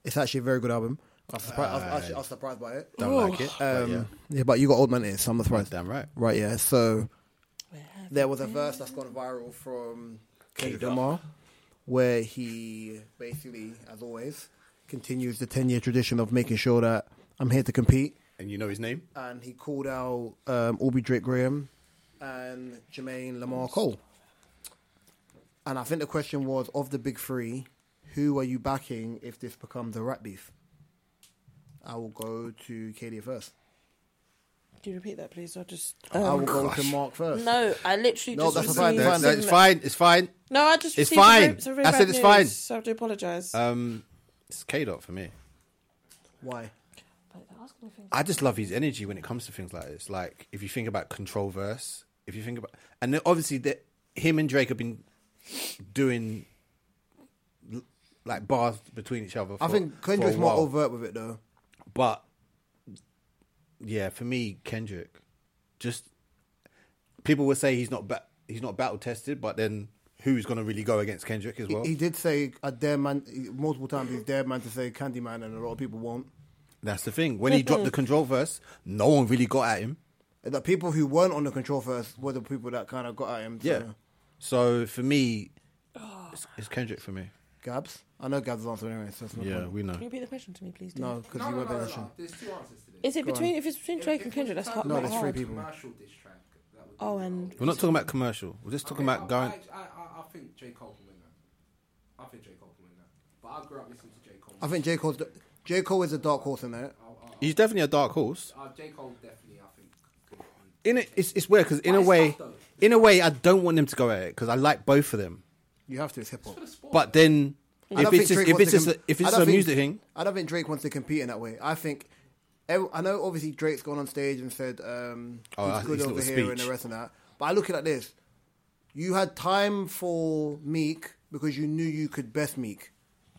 It's actually a very good album. I was surprised by it. Don't like it. But yeah. But you got Old Man Ears, so I'm not surprised. Damn right. Right, yeah. So there was a verse that's gone viral from Kendrick Lamar, where he basically, as always, continues the 10-year tradition of making sure that I'm here to compete. And you know his name? And he called out Aubrey Drake Graham and Jermaine Lamar Cole. And I think the question was, of the big three, who are you backing if this becomes a rap beef? I will go to Katie first. Do you repeat that, please? Or just. I will go to Mark first. No, I literally No, just. that's fine. received- It's fine. It's fine. No, I just. It's received fine. some very I bad said it's news, fine. So I have to apologise. It's K-Dot for me. Why? I just love his energy when it comes to things like this. Like, if you think about Control Verse, if you think about... And then obviously, him and Drake have been doing, like, bars between each other for, I think for a Kendrick's more while. overt with it, though. But, yeah, for me, Kendrick, just... People would say he's not battle-tested, but then who's going to really go against Kendrick as well? He did say, I dare man, multiple times, he's dare man to say Candyman, and a lot of people won't. That's the thing. When he dropped the Control Verse, no one really got at him. The people who weren't on the Control first were the people that kind of got at him. So. Yeah. So, for me, it's Kendrick for me. Gabs? I know Gabs' answer anyway, so it's no Yeah, problem. we know. Can you repeat the question to me, please? Dear? No, because No, you no, weren't no, paying no, attention. There's two answers to this. Is it between? If it's between Drake and Kendrick, that's hard. No, there's hard. three people. Commercial diss track. That would be Oh, and We're not talking about commercial. We're just talking about going... I think J. Cole can win that. I think J. Cole can win that. But I grew up listening to J. Cole. I think J. Cole is a dark horse in there. He's definitely a dark horse. J. Cole definitely, I think. It's weird because in a But it's way, tough, though. I don't want them to go at it because I like both of them. You have to, it's hip hop. But then I if don't it's think Drake just wants to if I it's don't a think- music thing, I don't think Drake wants to compete in that way. I think, I know obviously Drake's gone on stage and said, that's it's good his over little here and speech. the rest of that. But I look at it like this. You had time for Meek because you knew you could best Meek.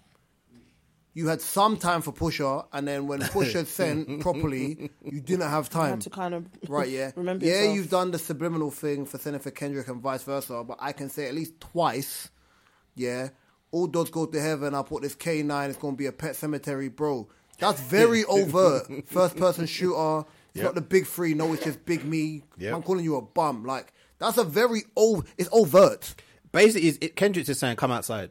You had some time for Pusha, and then when Pusha sent properly, you didn't have you time. have to kind of Right, yeah. remember Yeah, yourself. you've done the subliminal thing for sending for Kendrick and vice versa, but I can say at least twice, yeah, all dogs go to heaven, I put this K9, it's going to be a pet cemetery, bro. That's very overt. First-person shooter. It's not the big three. No, it's just big me. Yep. I'm calling you a bum. Like, that's a very it's overt. basically, Kendrick's just saying, "Come outside,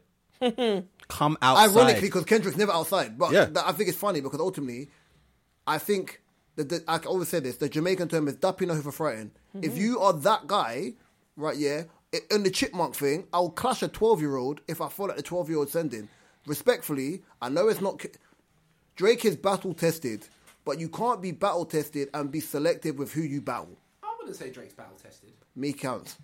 come outside." Ironically, because Kendrick's never outside. But Yeah. I think it's funny because ultimately, I think I always say this: the Jamaican term is "dapping over frightened." If you are that guy, right? Yeah, in the chipmunk thing, I'll clash a 12-year-old if I feel like the 12-year-old sending. Respectfully, I know it's not. Drake is battle tested, but you can't be battle tested and be selective with who you battle. I wouldn't say Drake's battle tested. Me counts.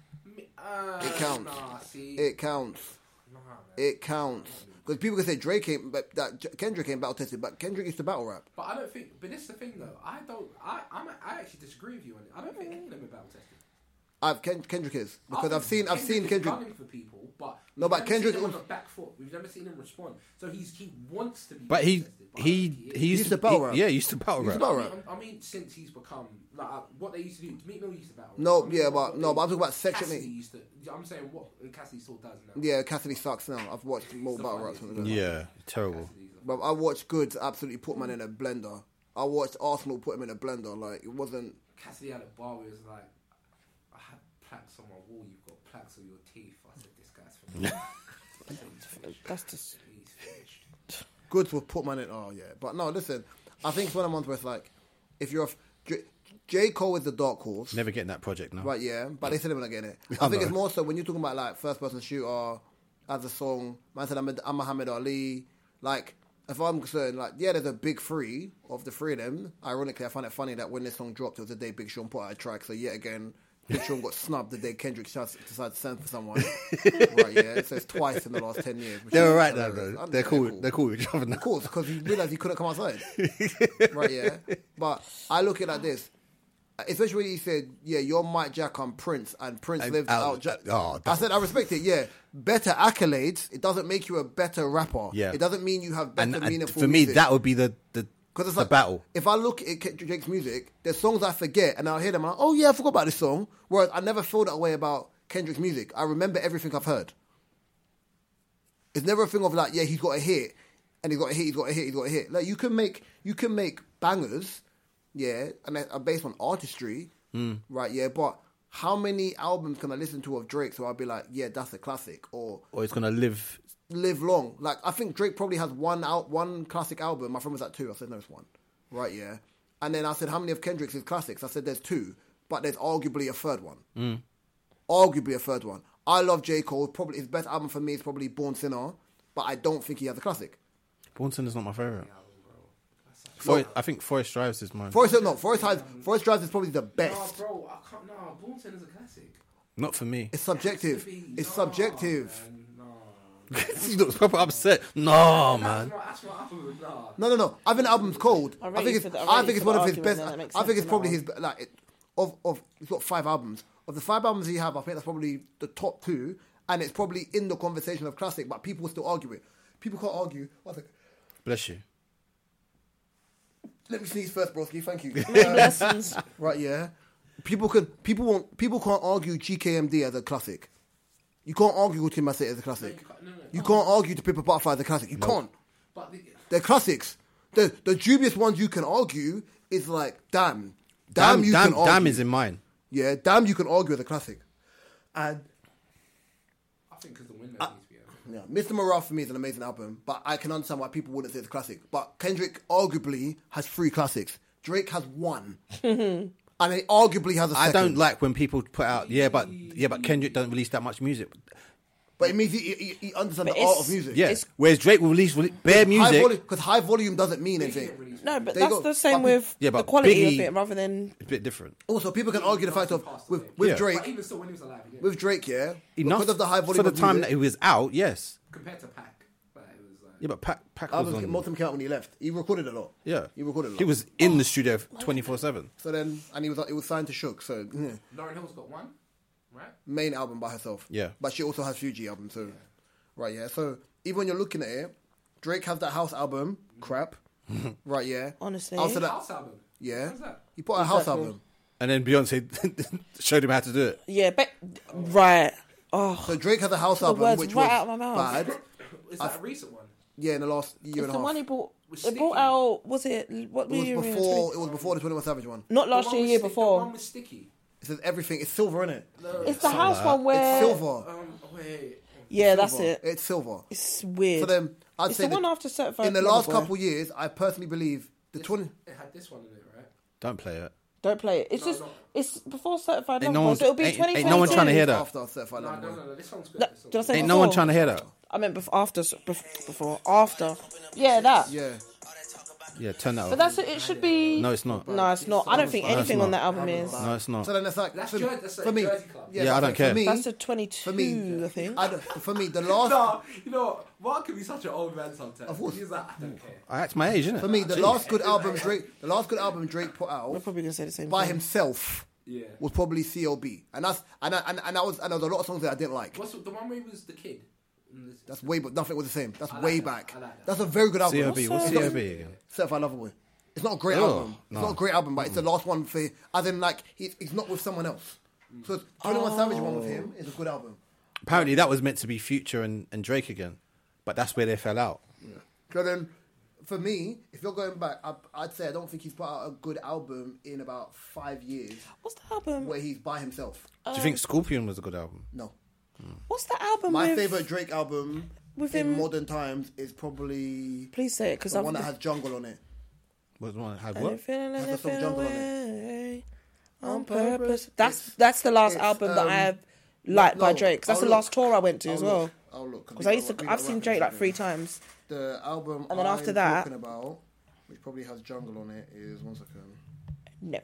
It counts. Nah, see. It counts. Nah, man. It counts. Because people can say Drake ain't, but that Kendrick ain't battle tested, but Kendrick used to battle rap. But I don't think. But this is the thing, though. I actually disagree with you on it. I don't think any of them are battle tested. Kendrick is because I've seen Kendrick. gunning for people, but No, but we've never Kendrick seen him on was- the back foot. We've never seen him respond. So he wants to be. But he battle-tested, but I don't think is. used to battle rap. Yeah, he used to battle He used rap. to battle rap. I mean, since he's become like what they used to do. Meek Mill used to battle. rap. No, I mean, yeah, what but they- I'm talking about Section Cassidy 8. used to. I'm saying what Cassidy still does now. Yeah, Cassidy sucks now. I've watched more battle raps. Yeah, terrible. But I watched Goods absolutely put man in a blender. I watched Arsenal put him in a blender. Like, it wasn't... Cassidy had a bar where it was like, I had plaques on my wall. You've got plaques on your teeth. I said, this guy's finished. That's just. He's finished. Goods will put man in... Oh, yeah. But no, listen. I think it's one of the ones where it's like, if you're... J. Cole is the dark horse. Never getting that project now. Right, yeah, but they said they were not getting it. I I think know. it's more so when you're talking about like first person shooter as a song. Man said I'm Muhammad Ali. Like, if I'm concerned, like, yeah, there's a big three of the three of them. Ironically, I find it funny that when this song dropped, it was the day Big Sean put out a track. So yet again, Big Sean got snubbed the day Kendrick decided to send for someone. Right, yeah, it says twice in the last 10 years. which They're is all right now, hilarious. though. They're cool. They're cool with each other now. Of course, because he realised he couldn't come outside. Right, yeah. But I look at it like this. Especially when he said, yeah, you're Mike Jack, I'm Prince, and Prince lived out Jack. I said, I respect it, yeah. Better accolades, it doesn't make you a better rapper. Yeah. It doesn't mean you have better And meaningful for me, music. that would be the Because it's the like, battle. if I look at Drake's music, there's songs I forget, and I'll hear them, and I'm like, oh yeah, I forgot about this song. Whereas I never feel that way about Kendrick's music. I remember everything I've heard. It's never a thing of like, yeah, he's got a hit. and he's got a hit. Like you can make bangers, yeah, and they're based on artistry, right? Yeah, but how many albums can I listen to of Drake so I'll be like, yeah, that's a classic, or it's gonna live. Long? Like I think Drake probably has one classic album. My friend was at 2. I said no, it's 1, right? Yeah, and then I said how many of Kendrick's is classics? I said there's 2, but there's arguably a third one. Arguably a third one. I love J. Cole. Probably his best album for me is probably Born Sinner, but I don't think he has a classic. Born Sinner's not my favorite. I think Forest Drives is mine. Forest Drives is probably the best. Nah, bro, I can't. Nah, Born Sinner's a classic. Not for me. It's subjective. It's subjective. He looks proper upset. No, man. That's my album. Nah. No. I think the album's cold. I I think rate it's for one the of his argument, best. then that makes I think sense it's probably in his he's got 5 albums. Of the 5 albums he have, I think that's probably the top 2, and it's probably in the conversation of classic. But people still argue it. People can't argue. One second. Bless you. Let me sneeze first, broski. Thank you. Lessons. Right, yeah. People can't argue GKMD as a classic. You can't argue with Tim Massey as a classic. You can't argue to Pippa Butterfly as a classic. You can't. But They're classics. The dubious ones you can argue is like Damn. Damn, you can argue. Damn is in mine. Yeah, Damn you can argue as a classic. And I think because the window needs to be open. yeah, Mr. Morale for me is an amazing album, but I can understand why people wouldn't say it's a classic. But Kendrick arguably has 3 classics. Drake has 1. And he arguably has a second. I don't like when people put out but Kendrick doesn't release that much music. But it means he understands the art of music. Yeah. Whereas Drake will release bare music. Because high volume doesn't mean anything. No, but They that's got- the same but with Yeah, the but quality Biggie- of it rather than... It's a bit different. Also, people can argue the fact of with Yeah. Drake, But even still, when he was alive, he didn't. with Drake, yeah, Enough because of the high volume for the of time music, that he was out. Yes. Compared to Pac, but it was like. Yeah, but Pac was albums on. most of them came out when he left. He recorded a lot. Yeah, he recorded a lot. He was in the studio 24/7. So then, and he was signed to Shook. So yeah. Lauryn Hill's got 1, right? Main album by herself. Yeah. But she also has Fuji album. So right, yeah. So even when you're looking at it, Drake has that house album, crap. Right, yeah. Honestly. After that, House album. yeah. What's that? He put out a house Exactly. album. And then Beyonce showed him how to do it. Yeah, but... Right. Oh, So Drake has a house the album, words which right was out of my mouth. bad. Is that a recent one? Yeah, in the last year it's and the a half. one he bought... Was It brought Sticky. out... Was it... What were you It was before the 21 Savage one. Not last The year, one year with The before. one with Sticky. It says everything. It's silver, innit? It's the house one where... It's silver. Wait. Yeah, that's Silver. it. It's silver. It's weird. For them, I'd It's say the one that after Certified in the Lover last Boy. couple years, I personally believe the 20. It had this one in it, right? Don't play it. Don't play it. It's No, just... no. It's before Certified Ain't Lover no Boy, one- so it'll be ain't- 2022. ain't no one trying to hear that. After Certified Lover Boy. No, this one's good. No, This did I one's say Ain't no one before? trying to hear that. I meant before. After. Yeah, that. Yeah. Yeah, turn that But off. that's it. It should be... No, it's not. No, it's not. I don't think No, it's anything on not. that album is. No, it's not. So then it's like That's for, Jersey- that's for like me. Jersey Club. Yeah, I that's don't like, care. For me, That's a 22, me, I think. for me, the last. No, you know what? Mark can be such an old man sometimes. Of course. He's like, I don't care. I act my age, innit? For me, the last good album Drake put We're out probably going to say the same by thing. himself Yeah. was probably CLB, and there was a lot of songs that I didn't like. What's the one where he was the kid? That's way, but nothing was the same. That's I like way that. back. I like that. That's a very good album. CLB. What's What's CLB again? Certified Lover Boy. It's not a great Oh, album. It's no. not a great album, but it's the last one for. As in, like he's not with someone else. So 21 Savage one with him is a good album. Apparently, that was meant to be Future and Drake again, but that's where they fell out. So then, for me, if you're going back, I'd say I don't think he's put out a good album in about 5 years What's the album? where he's by himself. Do you think Scorpion was a good album? No. What's the album My with... favorite Drake album with in him- modern times is probably Please say it, because the I've... one that has Jungle on it. Was the one that had And what? I'm feeling Has like the song I feel Jungle on away on purpose. purpose. That's the last it's, album that I have liked by no, Drake. 'Cause that's I'll the last tour I went to I'll as look. well. I'll look. Because I've seen Drake like 3 times. The album And then after I'm that- talking about, which probably has Jungle on it, is 1 second. No,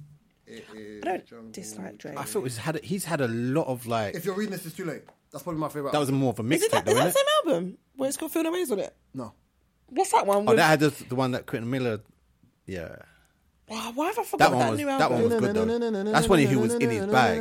It is I don't Jungle. dislike Drake. I thought he's had a lot of like. If you're reading this, it's too late. That's probably my favorite. That was more of a Is it mixtape, that, is though, that the isn't it? same album where it's got Phil Ways on it? No. What's that one? Oh, With, that had the one that Quentin Miller. Yeah, Wow, why have I that forgotten one that was new that album? one was good though. That's when he was in his bag.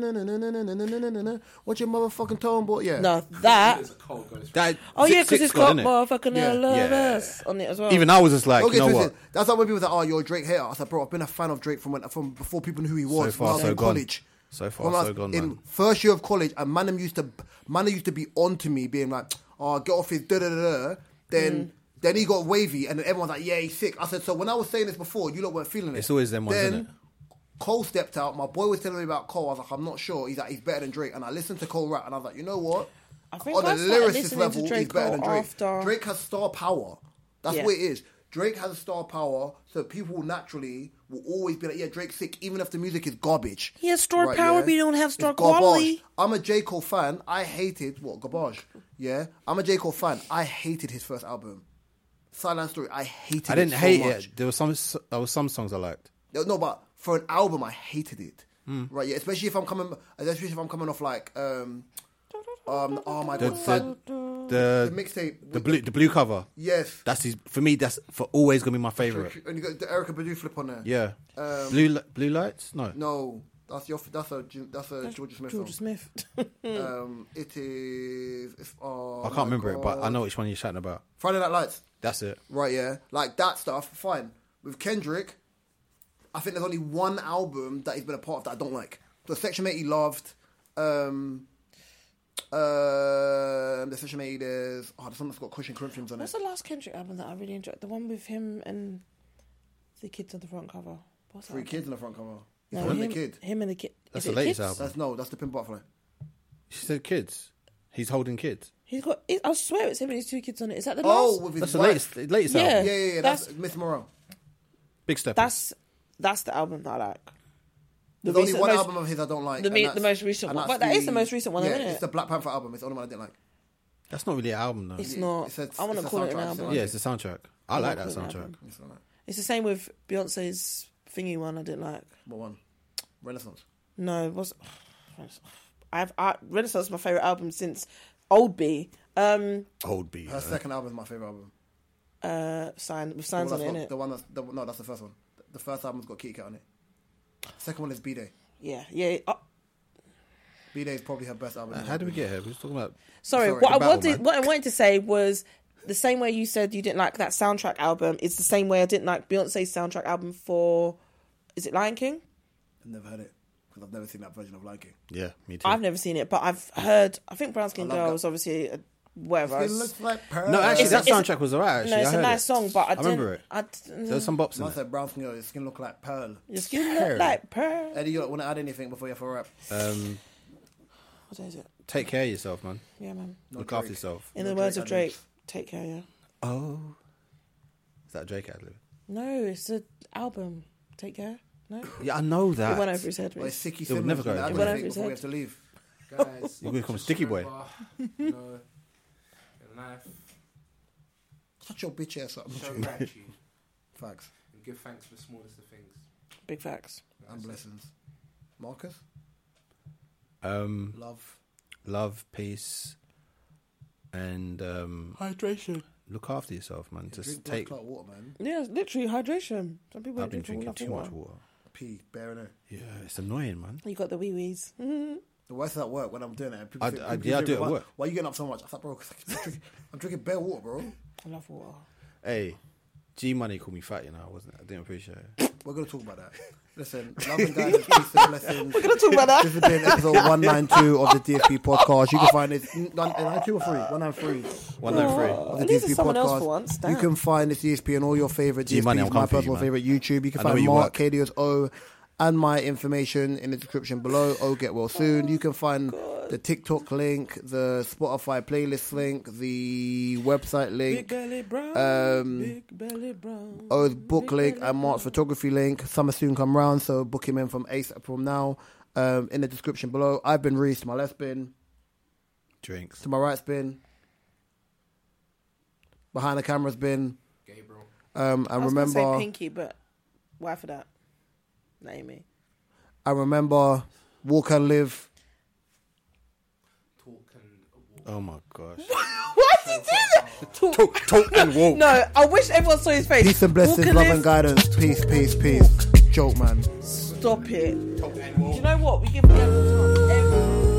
What's your motherfucking tone, boy? Yeah. No, that. It's a cold ghost. That Oh yeah, because Six it's God, got innit? motherfucking Yeah. lovers on it as well. Even I was just like, Okay, you know twisted. what? That's like when people say, "Oh, you're a Drake hater." I said, "Bro, I've been a fan of Drake from before people knew who he was." far, when I was so in gone. college. So far, When I was so gone, in man. first year of college, and man used to be on to me, being like, "Oh, get off his da da da." Then Then he got wavy, and then everyone's like, yeah, he's sick. I said, so when I was saying this before, you lot weren't feeling it. It's always them ones, Then isn't it? Cole stepped out. My boy was telling me about Cole. I was like, I'm not sure. He's like, he's better than Drake. And I listened to Cole rap, and I was like, you know what? I think On I a started lyricist listening to level, he's Drake better than Drake. after- Drake has star power. That's Yeah. what it is. Drake has star power, so people naturally will always be like, yeah, Drake's sick, even if the music is garbage. He has star power, but he don't have star quality. I'm a J. Cole fan. I hated, garbage? Yeah? I'm a J. Cole fan. I hated his first album. Silent Story, I hated it. I didn't so hate much. it. There was some songs I liked. No, but for an album, I hated it. Right? Yeah, especially if I'm coming off like, oh my god, the The mixtape, the blue cover. yes, For me. That's for always gonna be my favorite. and you got the Erykah Badu flip on there. Yeah. Blue lights. No. No, that's a Georgia Smith Georgia song. Smith. It is. Oh, I can't remember it, but I know which one you're chatting about. Friday Night Lights. That's it. Right, yeah. Like that stuff, fine. With Kendrick, I think there's only one album that he's been a part of that I don't like. So Section 8 he loved. The Section 8 there's the one that's got Cushion Corinthians on What's it. the last Kendrick album that I really enjoyed? The one with him and the kids on the front cover. What's that? Three kids on the front cover. No, One him, the kid. Him and the kid. That's Is the it latest kids? album. That's the Pimp Butterfly. She said kids. He's holding kids. He's got. I swear it's him and his two kids on it. Is that the Oh, last? with his That's the wife. latest Yeah. album. Yeah. That's Miss Morale. Big step. That's the album that I like. There's only recent- one most- album of his I don't like. the and me- that's- the most recent and one. that's But that is the most recent one, Yeah, isn't it? it's the Black Panther album. It's the only one I didn't like. That's not really an album though. It's not. It's a- I want it's to a call it an soundtrack, album. so- Yeah, it's the soundtrack. I like that It's an soundtrack. album. It's not like- It's the same with Beyonce's thingy one. I didn't like. What one? Renaissance. No, it was. Renaissance is my favorite album since Old B. Old B. Her second album is my favorite album. Signs The on one it, that's innit? the one that's no, that's the first one. The first album's got Kitty Cat on it. Second one is B Day. Yeah. B Day is probably her best album. How did we get here? We were talking about. Sorry, Sorry, what the battle, man. I wanted to say was the same way you said you didn't like that soundtrack album. It's the same way I didn't like Beyonce's soundtrack album for. Is it Lion King? I've never heard it because I've never seen that version of Lion King. Yeah, me too. I've never seen it, but I've heard. I think Brown Skin I love Girl that. was obviously whatever. It looks like pearl. No, actually, that It's- soundtrack was alright. Actually, No, it's I a heard nice it. song, but I remember it. didn't. There was some bops in I it. said brown skin, your skin look like pearl. Your skin Pearl. look like pearl. Eddie, you want to add anything before you have a rap? What day is it? Take care of yourself, man. Yeah, man. Look after yourself. In No the words Drake of Drake, ad-libs. take care, yeah. Oh, is that Drake ad lib? No, it's an album. Take care. No, Yeah, I know it went that. over his head. Well, it's Reece. Sicky It would never Simmons. go Add over his anything head. before we have to leave. Guys, You're gonna become just Sticky Boy. remember, you know, in life, Shut your bitch ass up. show gratitude Facts and give thanks for the smallest of things. Big facts. and blessings. Marcus, Um, love. love, peace, and Hydration. look after yourself, man. Just Drink take. blood clot water, man. Yeah, literally hydration. Some people I've been drink drinking too much water. Pee, bearing it. Yeah, it's annoying, man. You got the wee wees. The worst is at work when I'm doing it. People I think- do people it at why, work. Why are you getting up so much? I thought, bro, 'cause I'm drinking bare water, bro. I love water. Hey, G Money called me fat, you know. I didn't appreciate it. We're gonna talk about that. Listen, love and guidance, peace and blessings. We're gonna talk about that. This has been episode 192 of the DSP podcast. You can find this 192 or 3, 193 193. of the At least DSP it's someone else for podcast. once. You Damn. can find this DSP on all your favorite G-Money, DSPs. I'm My coming for you, personal man. favorite YouTube. You can I know find you Mark work. Kadios O and my information in the description below. Oh, get well soon. You can find the TikTok link, the Spotify playlist link, the website Big link. belly brown. Big belly brown. O's book Big link belly and Mark's photography link. Summer soon come round, so book him in from ASAP from now. In the description below. I've been Reese. To my left's been. Drinks. To my right's been. Behind the camera's been. Gabriel, And I was gonna say remember, Pinky, but why for that? Not Amy. I remember, walk and live. talk and walk. Oh my gosh. Why did you do that? Talk and walk. No, I wish everyone saw his face. Peace and blessings, Walk love live. and guidance. Peace, peace, peace. Joke, man. Stop it. Do you know what? We give everyone every